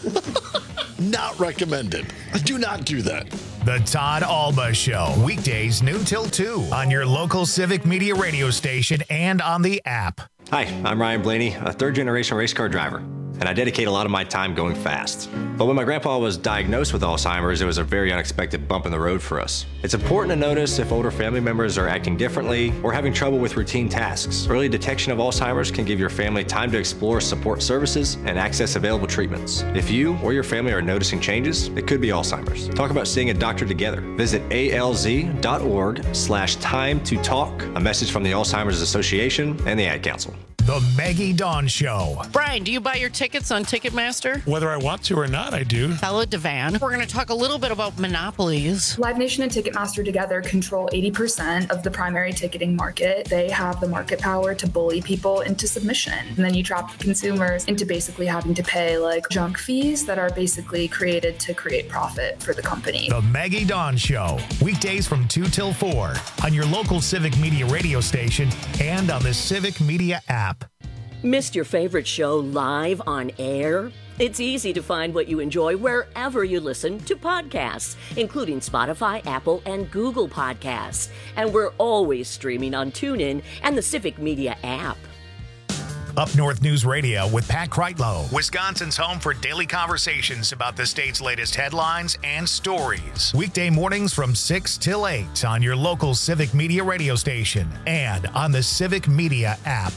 Not recommended. Do not do that. The Todd Alba Show. Weekdays noon till two on your local Civic Media radio station and on the app. Hi, I'm Ryan Blaney, a third-generation race car driver, and I dedicate a lot of my time going fast. But when my grandpa was diagnosed with Alzheimer's, it was a very unexpected bump in the road for us. It's important to notice if older family members are acting differently or having trouble with routine tasks. Early detection of Alzheimer's can give your family time to explore support services and access available treatments. If you or your family are noticing changes, it could be Alzheimer's. Talk about seeing a doctor together. Visit A L Z dot org slash time to talk. A message from the Alzheimer's Association and the Ad Council. The Maggie Dawn Show. Brian, do you buy your tickets on Ticketmaster? Whether I want to or not, I do. Hello, Devan. We're going to talk a little bit about monopolies. Live Nation and Ticketmaster together control eighty percent of the primary ticketing market. They have the market power to bully people into submission. And then you trap consumers into basically having to pay like junk fees that are basically created to create profit for the company. The Maggie Dawn Show. Weekdays from two till four on your local Civic Media radio station and on the Civic Media app. Missed your favorite show live on air? It's easy to find what you enjoy wherever you listen to podcasts, including Spotify, Apple, and Google Podcasts. And we're always streaming on TuneIn and the Civic Media app. Up North News Radio with Pat Kreitlow, Wisconsin's home for daily conversations about the state's latest headlines and stories. Weekday mornings from six till eight on your local Civic Media radio station and on the Civic Media app.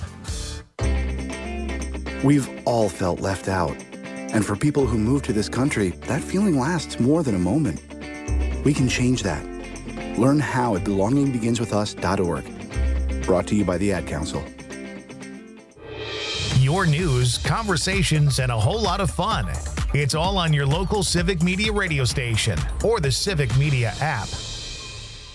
We've all felt left out. And for people who move to this country, that feeling lasts more than a moment. We can change that. Learn how at belonging begins with us dot org. Brought to you by the Ad Council. Your news, conversations, and a whole lot of fun. It's all on your local Civic Media radio station or the Civic Media app.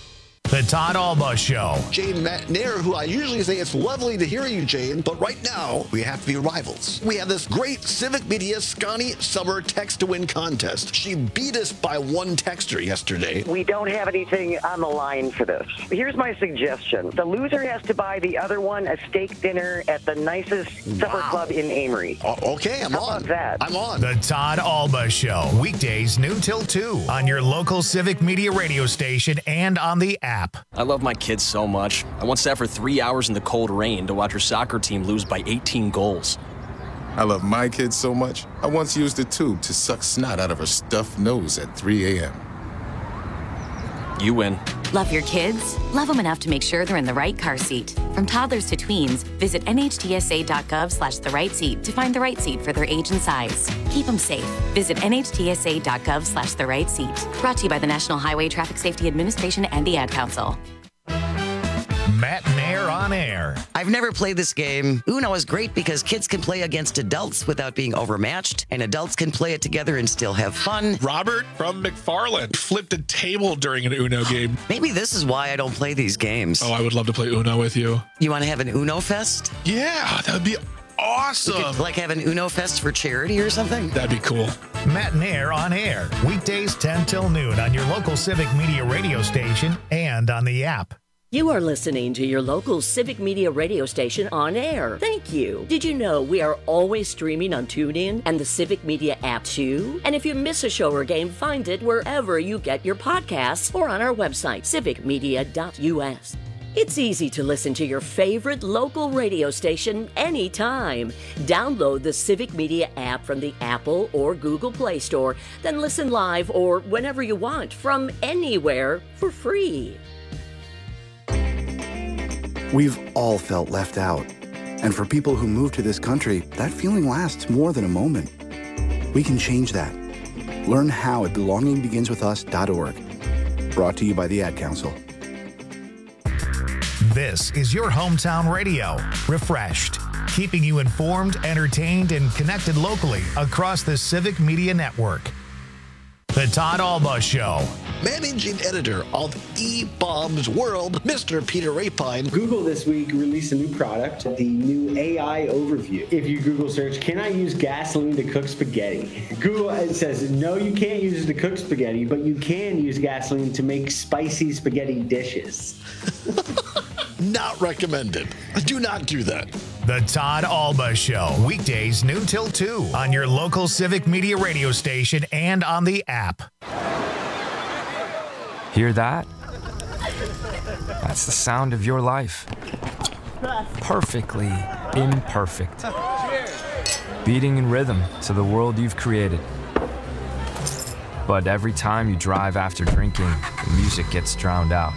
The Todd Alba Show. Jane McNair, who I usually say it's lovely to hear you, Jane, but right now we have to be rivals. We have this great Civic Media Scotty Summer Text to Win contest. She beat us by one texter yesterday. We don't have anything on the line for this. Here's my suggestion. The loser has to buy the other one a steak dinner at the nicest supper Wow. club in Amory. Uh, okay, I'm How on. about that? I'm on. The Todd Alba Show. Weekdays noon till two on your local Civic Media radio station and on the app. I love my kids so much. I once sat for three hours in the cold rain to watch her soccer team lose by eighteen goals. I love my kids so much, I once used a tube to suck snot out of her stuffed nose at three a.m. You win. Love your kids? Love them enough to make sure they're in the right car seat. From toddlers to tweens, visit N H T S A dot gov slash the right seat to find the right seat for their age and size. Keep them safe. Visit N H T S A dot gov slash the right seat. Brought to you by the National Highway Traffic Safety Administration and the Ad Council. Matt Nair on air. I've never played this game. Uno is great because kids can play against adults without being overmatched, and adults can play it together and still have fun. Robert from McFarland flipped a table during an Uno game. Maybe this is why I don't play these games. Oh, I would love to play Uno with you. You want to have an Uno Fest? Yeah, that would be awesome. We could, like have an Uno Fest for charity or something? That'd be cool. Matt Nair on air. Weekdays ten till noon on your local Civic Media radio station and on the app. You are listening to your local Civic Media radio station on air. Thank you. Did you know we are always streaming on TuneIn and the Civic Media app too? And if you miss a show or game, find it wherever you get your podcasts or on our website, civic media dot U S. It's easy to listen to your favorite local radio station anytime. Download the Civic Media app from the Apple or Google Play Store, then listen live or whenever you want from anywhere for free. We've all felt left out. And for people who move to this country, that feeling lasts more than a moment. We can change that. Learn how at belonging begins with us dot org. Brought to you by the Ad Council. This is your hometown radio. Refreshed. Keeping you informed, entertained, and connected locally across the Civic Media Network. The Todd Alba Show. Managing editor of eBaum's World, Mister Peter Rapine. Google this week released a new product, the new A I overview. If you Google search, can I use gasoline to cook spaghetti? Google it says, no, you can't use it to cook spaghetti, but you can use gasoline to make spicy spaghetti dishes. Not recommended. Do not do that. The Todd Alba Show. Weekdays noon till two on your local Civic Media radio station and on the app. Hear that? That's the sound of your life. Perfectly imperfect. Beating in rhythm to the world you've created. But every time you drive after drinking, the music gets drowned out.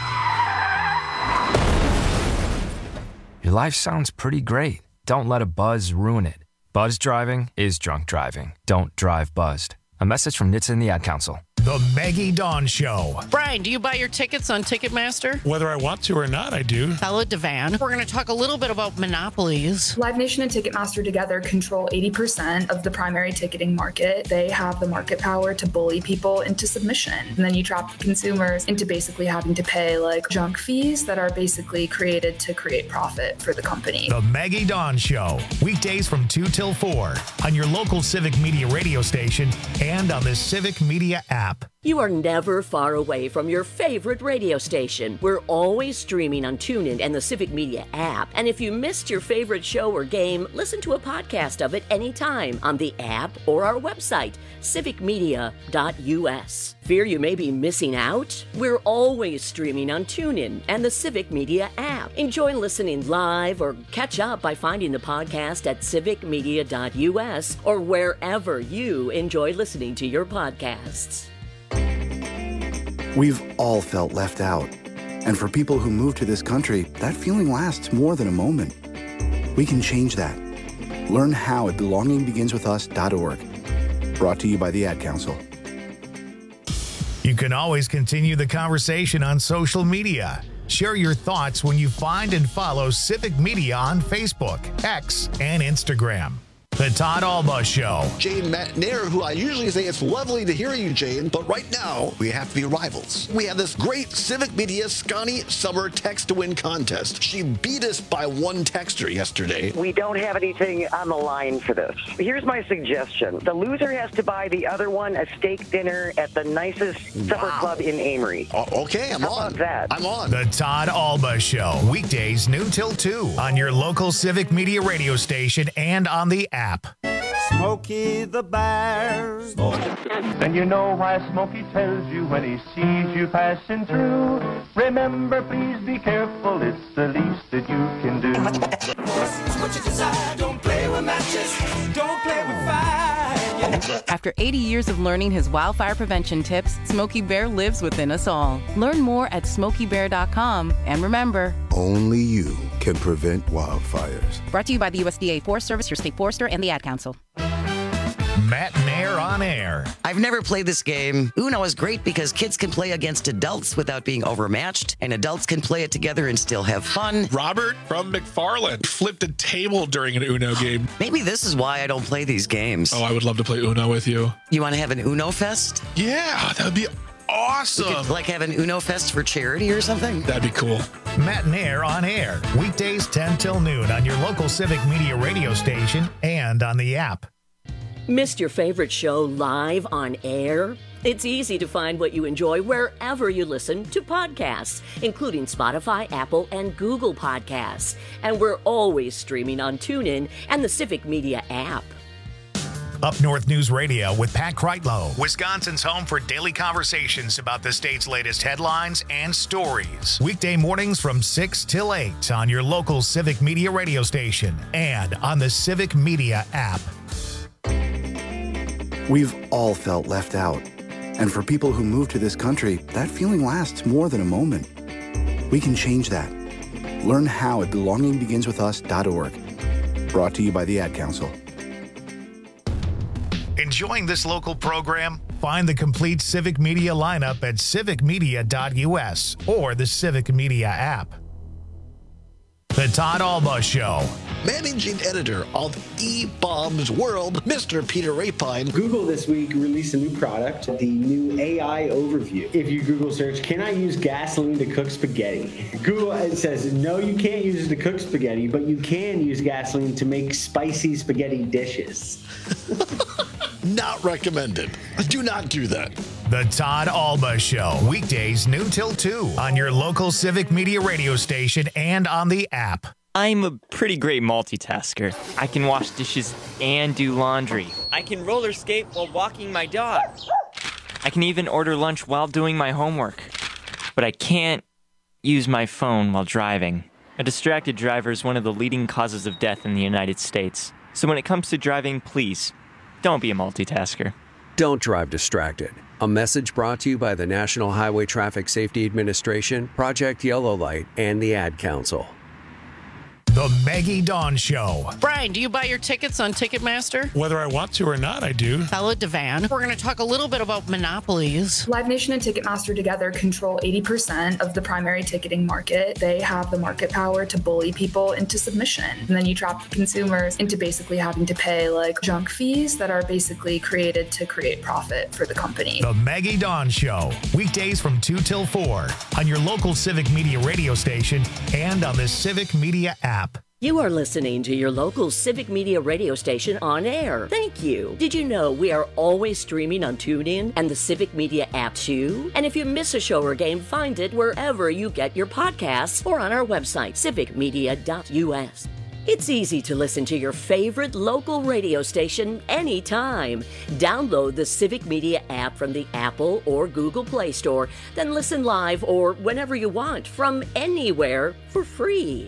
Your life sounds pretty great. Don't let a buzz ruin it. Buzz driving is drunk driving. Don't drive buzzed. A message from N H T S A and the Ad Council. The Maggie Dawn Show. Brian, do you buy your tickets on Ticketmaster? Whether I want to or not, I do. Bella Devan. We're going to talk a little bit about monopolies. Live Nation and Ticketmaster together control eighty percent of the primary ticketing market. They have the market power to bully people into submission. And then you trap consumers into basically having to pay like junk fees that are basically created to create profit for the company. The Maggie Dawn Show. Weekdays from two till four on your local Civic Media radio station and on the Civic Media app. You are never far away from your favorite radio station. We're always streaming on TuneIn and the Civic Media app. And if you missed your favorite show or game, listen to a podcast of it anytime on the app or our website, civic media dot U S. Fear you may be missing out? We're always streaming on TuneIn and the Civic Media app. Enjoy listening live or catch up by finding the podcast at civic media dot U S or wherever you enjoy listening to your podcasts. We've all felt left out. And for people who move to this country, that feeling lasts more than a moment. We can change that. Learn how at belonging begins with us dot org. Brought to you by the Ad Council. You can always continue the conversation on social media. Share your thoughts when you find and follow Civic Media on Facebook, X, and Instagram. The The Todd Alba Show. Jane McNair, who I usually say it's lovely to hear you, Jane, but right now we have to be rivals. We have this great Civic Media Scotty Summer Text to Win contest. She beat us by one texter yesterday. We don't have anything on the line for this. Here's my suggestion. The loser has to buy the other one a steak dinner at the nicest supper Wow. club in Amory. O- okay, I'm How on. about that? I'm on. The Todd Alba Show. Weekdays noon till two on your local Civic Media radio station and on the app. Smokey the Bear. Then you know why Smokey tells you when he sees you passing through. Remember, please be careful, it's the least that you can do. What you desire, don't play with matches, don't play with fire. After eighty years of learning his wildfire prevention tips, Smokey Bear lives within us all. Learn more at smokey bear dot com. And remember, only you can prevent wildfires. brought to you by the U S D A Forest Service, your state forester, and the Ad Council. Matt Nair on air. I've never played this game. Uno is great because kids can play against adults without being overmatched, and adults can play it together and still have fun. Robert from McFarland flipped a table during an Uno game. Maybe this is why I don't play these games. Oh, I would love to play Uno with you. You want to have an Uno Fest? Yeah, that would be awesome. We could, like have an Uno Fest for charity or something? That'd be cool. Matt Nair on air. Weekdays ten till noon on your local Civic Media radio station and on the app. Missed your favorite show live on air? It's easy to find what you enjoy wherever you listen to podcasts, including Spotify, Apple, and Google Podcasts. And we're always streaming on TuneIn and the Civic Media app. Up North News Radio with Pat Kreitlow, Wisconsin's home for daily conversations about the state's latest headlines and stories. Weekday mornings from six till eight on your local Civic Media radio station and on the Civic Media app. We've all felt left out. And for people who move to this country, that feeling lasts more than a moment. We can change that. Learn how at belonging begins with us dot org. Brought to you by the Ad Council. Enjoying this local program? Find the complete Civic Media lineup at civic media dot u s or the Civic Media app. The Todd Alba Show. Managing editor of E-Bombs World, Mister Peter Rapine. Google this week released a new product, the new A I overview. If you Google search, can I use gasoline to cook spaghetti? Google it says, no, you can't use it to cook spaghetti, but you can use gasoline to make spicy spaghetti dishes. Not recommended. Do not do that. The Todd Alba Show. Weekdays noon till two on your local Civic Media radio station and on the app. I'm a pretty great multitasker. I can wash dishes and do laundry. I can roller skate while walking my dog. I can even order lunch while doing my homework. But I can't use my phone while driving. A distracted driver is one of the leading causes of death in the United States. So when it comes to driving, please, don't be a multitasker. Don't drive distracted. A message brought to you by the National Highway Traffic Safety Administration, Project Yellow Light, and the Ad Council. The Maggie Dawn Show. Brian, do you buy your tickets on Ticketmaster? Whether I want to or not, I do. Bella Devan. We're going to talk a little bit about monopolies. Live Nation and Ticketmaster together control eighty percent of the primary ticketing market. They have the market power to bully people into submission. And then you trap consumers into basically having to pay like junk fees that are basically created to create profit for the company. The Maggie Dawn Show. Weekdays from two till four on your local Civic Media radio station and on the Civic Media app. You are listening to your local Civic Media radio station on air. Thank you. Did you know we are always streaming on TuneIn and the Civic Media app too? And if you miss a show or game, find it wherever you get your podcasts or on our website, civic media dot u s. It's easy to listen to your favorite local radio station anytime. Download the Civic Media app from the Apple or Google Play Store, then listen live or whenever you want from anywhere for free.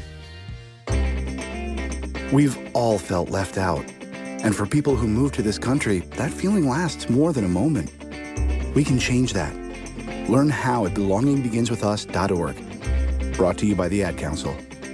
We've all felt left out. And for people who move to this country, that feeling lasts more than a moment. We can change that. Learn how at belonging begins with us dot org. Brought to you by the Ad Council.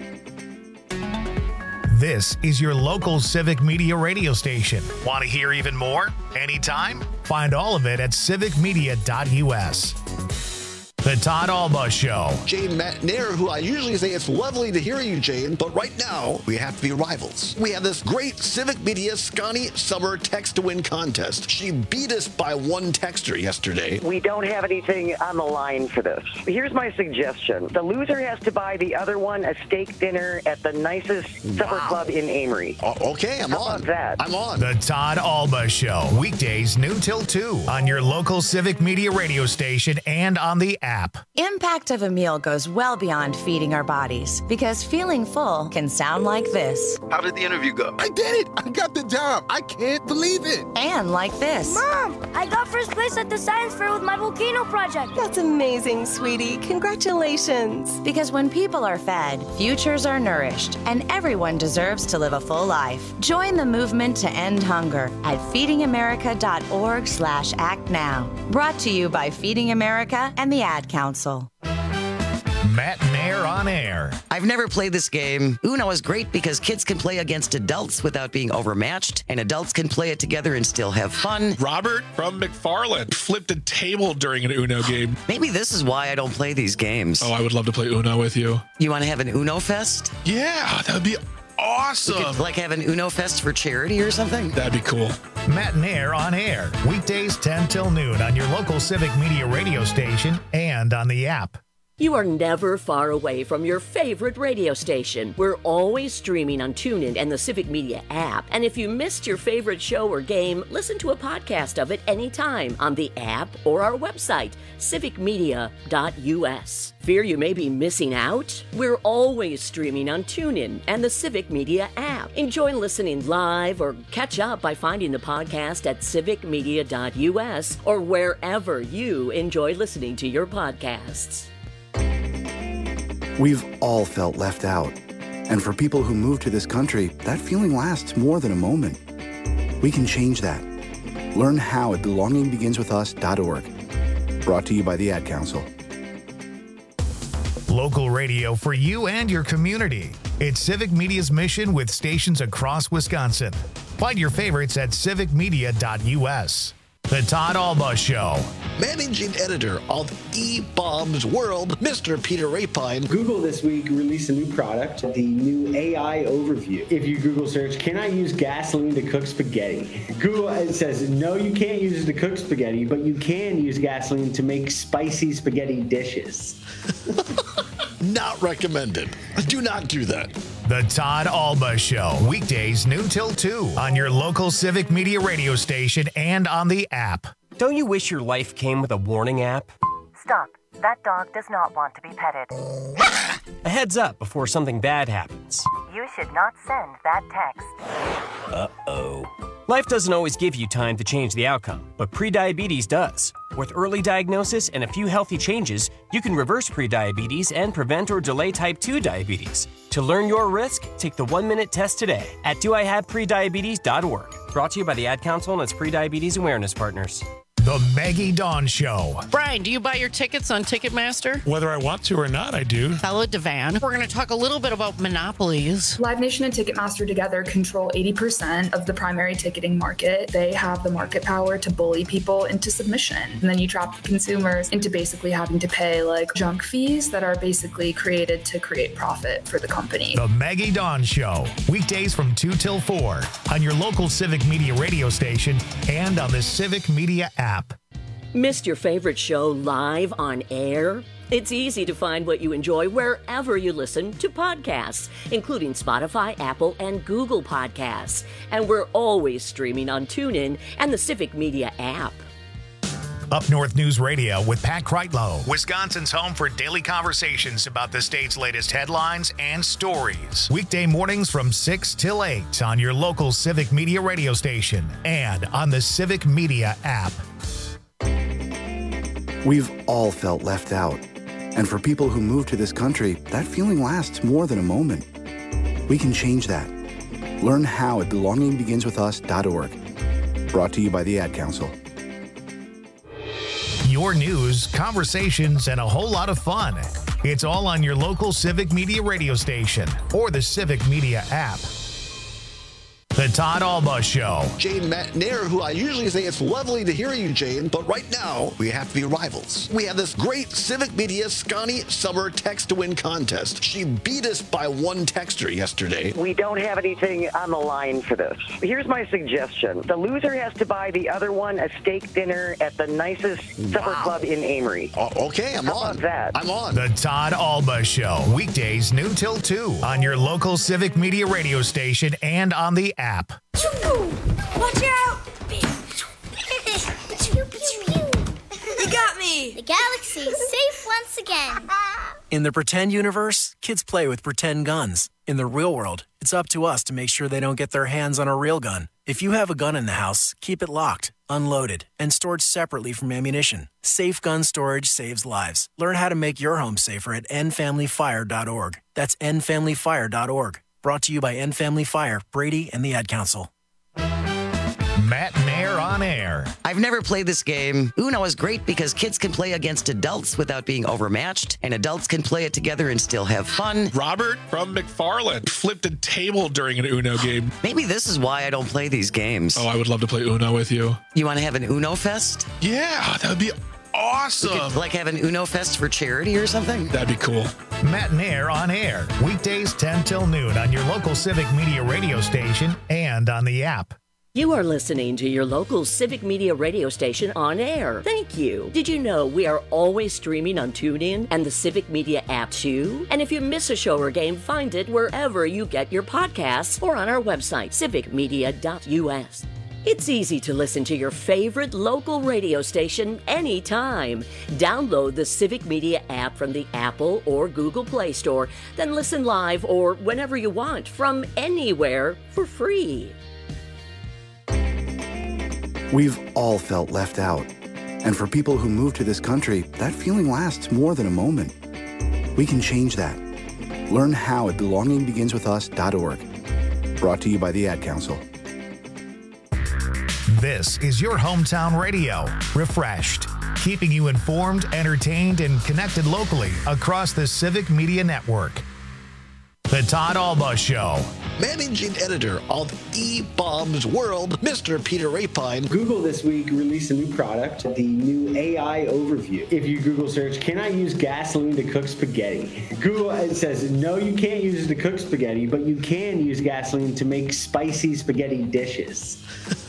This is your local Civic Media radio station. Want to hear even more? Anytime? Find all of it at civic media dot u s. The Todd Alba Show. Jane McNair, who I usually say it's lovely to hear you, Jane, but right now we have to be rivals. We have this great Civic Media Scotty Summer Text to Win contest. She beat us by one texter yesterday. We don't have anything on the line for this. Here's my suggestion. The loser has to buy the other one a steak dinner at the nicest supper Wow. club in Amory. Uh, okay, I'm How on. about that? I'm on. The Todd Alba Show. Weekdays noon till two on your local Civic Media radio station and on the app. Impact of a meal goes well beyond feeding our bodies because feeling full can sound like this. How did the interview go? I did it! I got the job! I can't believe it! And like this. Mom, I got first place at the science fair with my volcano project. That's amazing, sweetie. Congratulations. Because when people are fed, futures are nourished, and everyone deserves to live a full life. Join the movement to end hunger at feedingamerica.org slash act now. Brought to you by Feeding America and the Ad Council. Matt Nair on air. I've never played this game. Uno is great because kids can play against adults without being overmatched, and adults can play it together and still have fun. Robert from McFarland flipped a table during an Uno game. Maybe this is why I don't play these games. Oh, I would love to play Uno with you. You want to have an Uno Fest? Yeah, that would be awesome. We could, like, have an Uno Fest for charity or something? That'd be cool. Matt Nair on air. Weekdays ten till noon on your local Civic Media radio station and on the app. You are never far away from your favorite radio station. We're always streaming on TuneIn and the Civic Media app. And if you missed your favorite show or game, listen to a podcast of it anytime on the app or our website, civic media dot u s. Fear you may be missing out? We're always streaming on TuneIn and the Civic Media app. Enjoy listening live or catch up by finding the podcast at civic media dot u s or wherever you enjoy listening to your podcasts. We've all felt left out. And for people who move to this country, that feeling lasts more than a moment. We can change that. Learn how at belonging begins with us dot org. Brought to you by the Ad Council. Local radio for you and your community. It's Civic Media's mission with stations across Wisconsin. Find your favorites at civic media dot u s. The Todd Alba Show. Managing editor of eBaum's World, Mister Peter Rapine. Google this week released a new product, the new A I overview. If you Google search, can I use gasoline to cook spaghetti? Google it says, no, you can't use it to cook spaghetti, but you can use gasoline to make spicy spaghetti dishes. Not recommended. Do not do that. The Todd Alba Show. Weekdays noon till two on your local Civic Media radio station and on the app. Don't you wish your life came with a warning app? Stop. That dog does not want to be petted. A heads up before something bad happens. You should not send that text. Uh-oh. Life doesn't always give you time to change the outcome, but prediabetes does. With early diagnosis and a few healthy changes, you can reverse prediabetes and prevent or delay type two diabetes. To learn your risk, take the one-minute test today at do I have prediabetes dot org. Brought to you by the Ad Council and its prediabetes awareness partners. The Maggie Dawn Show. Brian, do you buy your tickets on Ticketmaster? Whether I want to or not, I do. Bella Devan. We're going to talk a little bit about monopolies. Live Nation and Ticketmaster together control eighty percent of the primary ticketing market. They have the market power to bully people into submission. And then you trap consumers into basically having to pay like junk fees that are basically created to create profit for the company. The Maggie Dawn Show. Weekdays from two till four on your local Civic Media radio station and on the Civic Media app. Missed your favorite show live on air? It's easy to find what you enjoy wherever you listen to podcasts, including Spotify, Apple, and Google Podcasts. And we're always streaming on TuneIn and the Civic Media app. Up North News Radio with Pat Kreitlow, Wisconsin's home for daily conversations about the state's latest headlines and stories. Weekday mornings from six till eight on your local Civic Media radio station and on the Civic Media app. We've all felt left out. And for people who move to this country, that feeling lasts more than a moment. We can change that. Learn how at belonging begins with us dot org. Brought to you by the Ad Council. Your news, conversations, and a whole lot of fun. It's all on your local Civic Media radio station or the Civic Media app. The The Todd Alba Show. Jane McNair, who I usually say it's lovely to hear you, Jane, but right now we have to be rivals. We have this great Civic Media Scotty Summer Text to Win contest. She beat us by one texter yesterday. We don't have anything on the line for this. Here's my suggestion. The loser has to buy the other one a steak dinner at the nicest supper Wow. club in Amory. Oh, okay, I'm How on. about that? I'm on. The Todd Alba Show. Weekdays noon till two on your local Civic Media radio station and on the app. Watch out! You got me! The galaxy is safe once again. In the pretend universe, kids play with pretend guns. In the real world, it's up to us to make sure they don't get their hands on a real gun. If you have a gun in the house, keep it locked, unloaded, and stored separately from ammunition. Safe gun storage saves lives. Learn how to make your home safer at end family fire dot org. That's end family fire dot org. Brought to you by End Family Fire, Brady, and the Ad Council. Matt Nair on air. I've never played this game. Uno is great because kids can play against adults without being overmatched, and adults can play it together and still have fun. Robert from McFarland flipped a table during an Uno game. Maybe this is why I don't play these games. Oh, I would love to play Uno with you. You want to have an Uno Fest? Yeah, that would be awesome. We could, like have an Uno Fest for charity or something? That'd be cool. Matt Nair on air. Weekdays ten till noon on your local Civic Media radio station and on the app. You are listening to your local Civic Media radio station on air. Thank you. Did you know we are always streaming on TuneIn and the Civic Media app too? And if you miss a show or game, find it wherever you get your podcasts or on our website, civic media dot u s. It's easy to listen to your favorite local radio station anytime. Download the Civic Media app from the Apple or Google Play Store, then listen live or whenever you want from anywhere for free. We've all felt left out. And for people who move to this country, that feeling lasts more than a moment. We can change that. Learn how at belonging begins with us dot org. Brought to you by the Ad Council. This is your hometown radio, refreshed, keeping you informed, entertained, and connected locally across the Civic Media Network. The Todd Alba Show. Managing editor of eBaum's World, Mister Peter Rapine. Google this week released a new product, the new A I Overview. If you Google search, can I use gasoline to cook spaghetti? Google it says, no, you can't use it to cook spaghetti, but you can use gasoline to make spicy spaghetti dishes.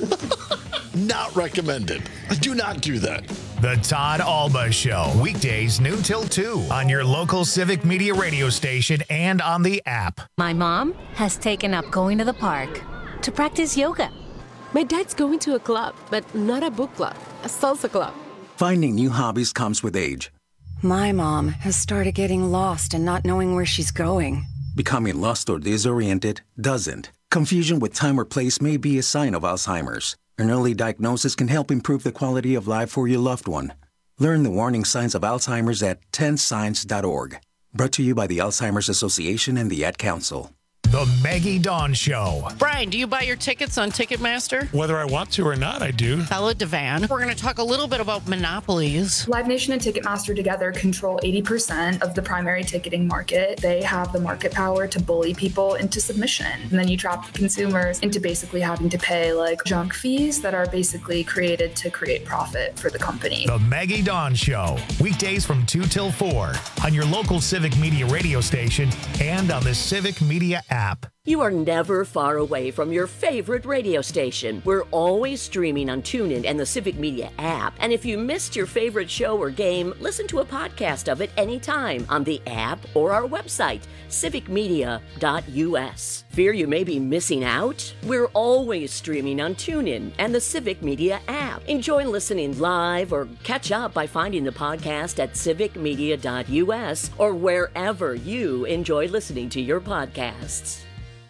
Not recommended. Do not do that. The Todd Alba Show. Weekdays noon till two on your local Civic Media radio station and on the app. My mom has taken up going to the park to practice yoga. My dad's going to a club, but not a book club, a salsa club. Finding new hobbies comes with age. My mom has started getting lost and not knowing where she's going. Becoming lost or disoriented doesn't. Confusion with time or place may be a sign of Alzheimer's. An early diagnosis can help improve the quality of life for your loved one. Learn the warning signs of Alzheimer's at ten signs dot org. Brought to you by the Alzheimer's Association and the Ad Council. The Maggie Dawn Show. Brian, do you buy your tickets on Ticketmaster? Whether I want to or not, I do. Bella Devan. We're going to talk a little bit about monopolies. Live Nation and Ticketmaster together control eighty percent of the primary ticketing market. They have the market power to bully people into submission. And then you trap consumers into basically having to pay like junk fees that are basically created to create profit for the company. The Maggie Dawn Show. Weekdays from two till four on your local Civic Media radio station and on the Civic Media app. You are never far away from your favorite radio station. We're always streaming on TuneIn and the Civic Media app. And if you missed your favorite show or game, listen to a podcast of it anytime on the app or our website, civic media dot u s. Fear you may be missing out? We're always streaming on TuneIn and the Civic Media app. Enjoy listening live or catch up by finding the podcast at civic media dot u s or wherever you enjoy listening to your podcasts.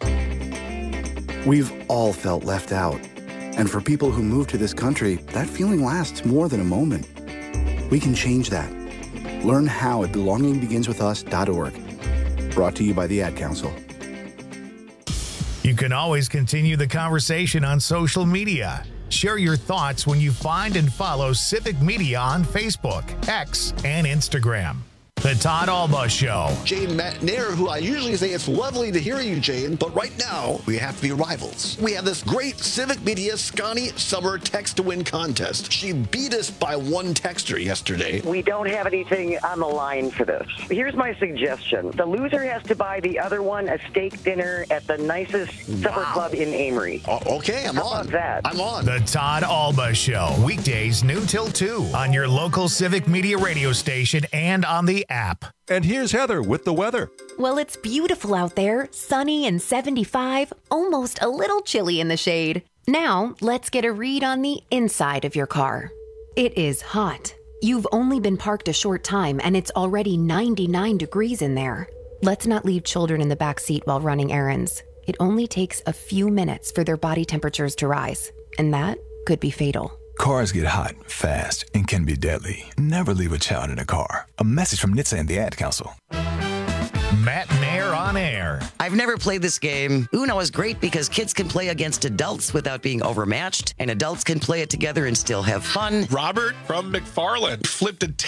We've all felt left out. And for people who move to this country, that feeling lasts more than a moment. We can change that. Learn how at belonging begins with us dot org. Brought to you by the Ad Council. You can always continue the conversation on social media. Share your thoughts when you find and follow Civic Media on Facebook, X, and Instagram. The Todd Alba Show. Jane McNair, who I usually say it's lovely to hear you, Jane, but right now we have to be rivals. We have this great Civic Media Scotty Summer Text to Win contest. She beat us by one texter yesterday. We don't have anything on the line for this. Here's my suggestion. The loser has to buy the other one a steak dinner at the nicest supper Wow. club in Amory. O- okay, I'm How on. about that? I'm on. The Todd Alba Show. Weekdays noon till two on your local Civic Media radio station and on the app. And here's Heather with the weather. Well, it's beautiful out there, sunny and seventy-five, almost a little chilly in the shade. Now, let's get a read on the inside of your car. It is hot. You've only been parked a short time and it's already ninety-nine degrees in there. Let's not leave children in the back seat while running errands. It only takes a few minutes for their body temperatures to rise, and that could be fatal. Cars get hot, fast, and can be deadly. Never leave a child in a car. A message from N H T S A and the Ad Council. Matt Nair on air. I've never played this game. Uno is great because kids can play against adults without being overmatched, and adults can play it together and still have fun. Robert from McFarland flipped a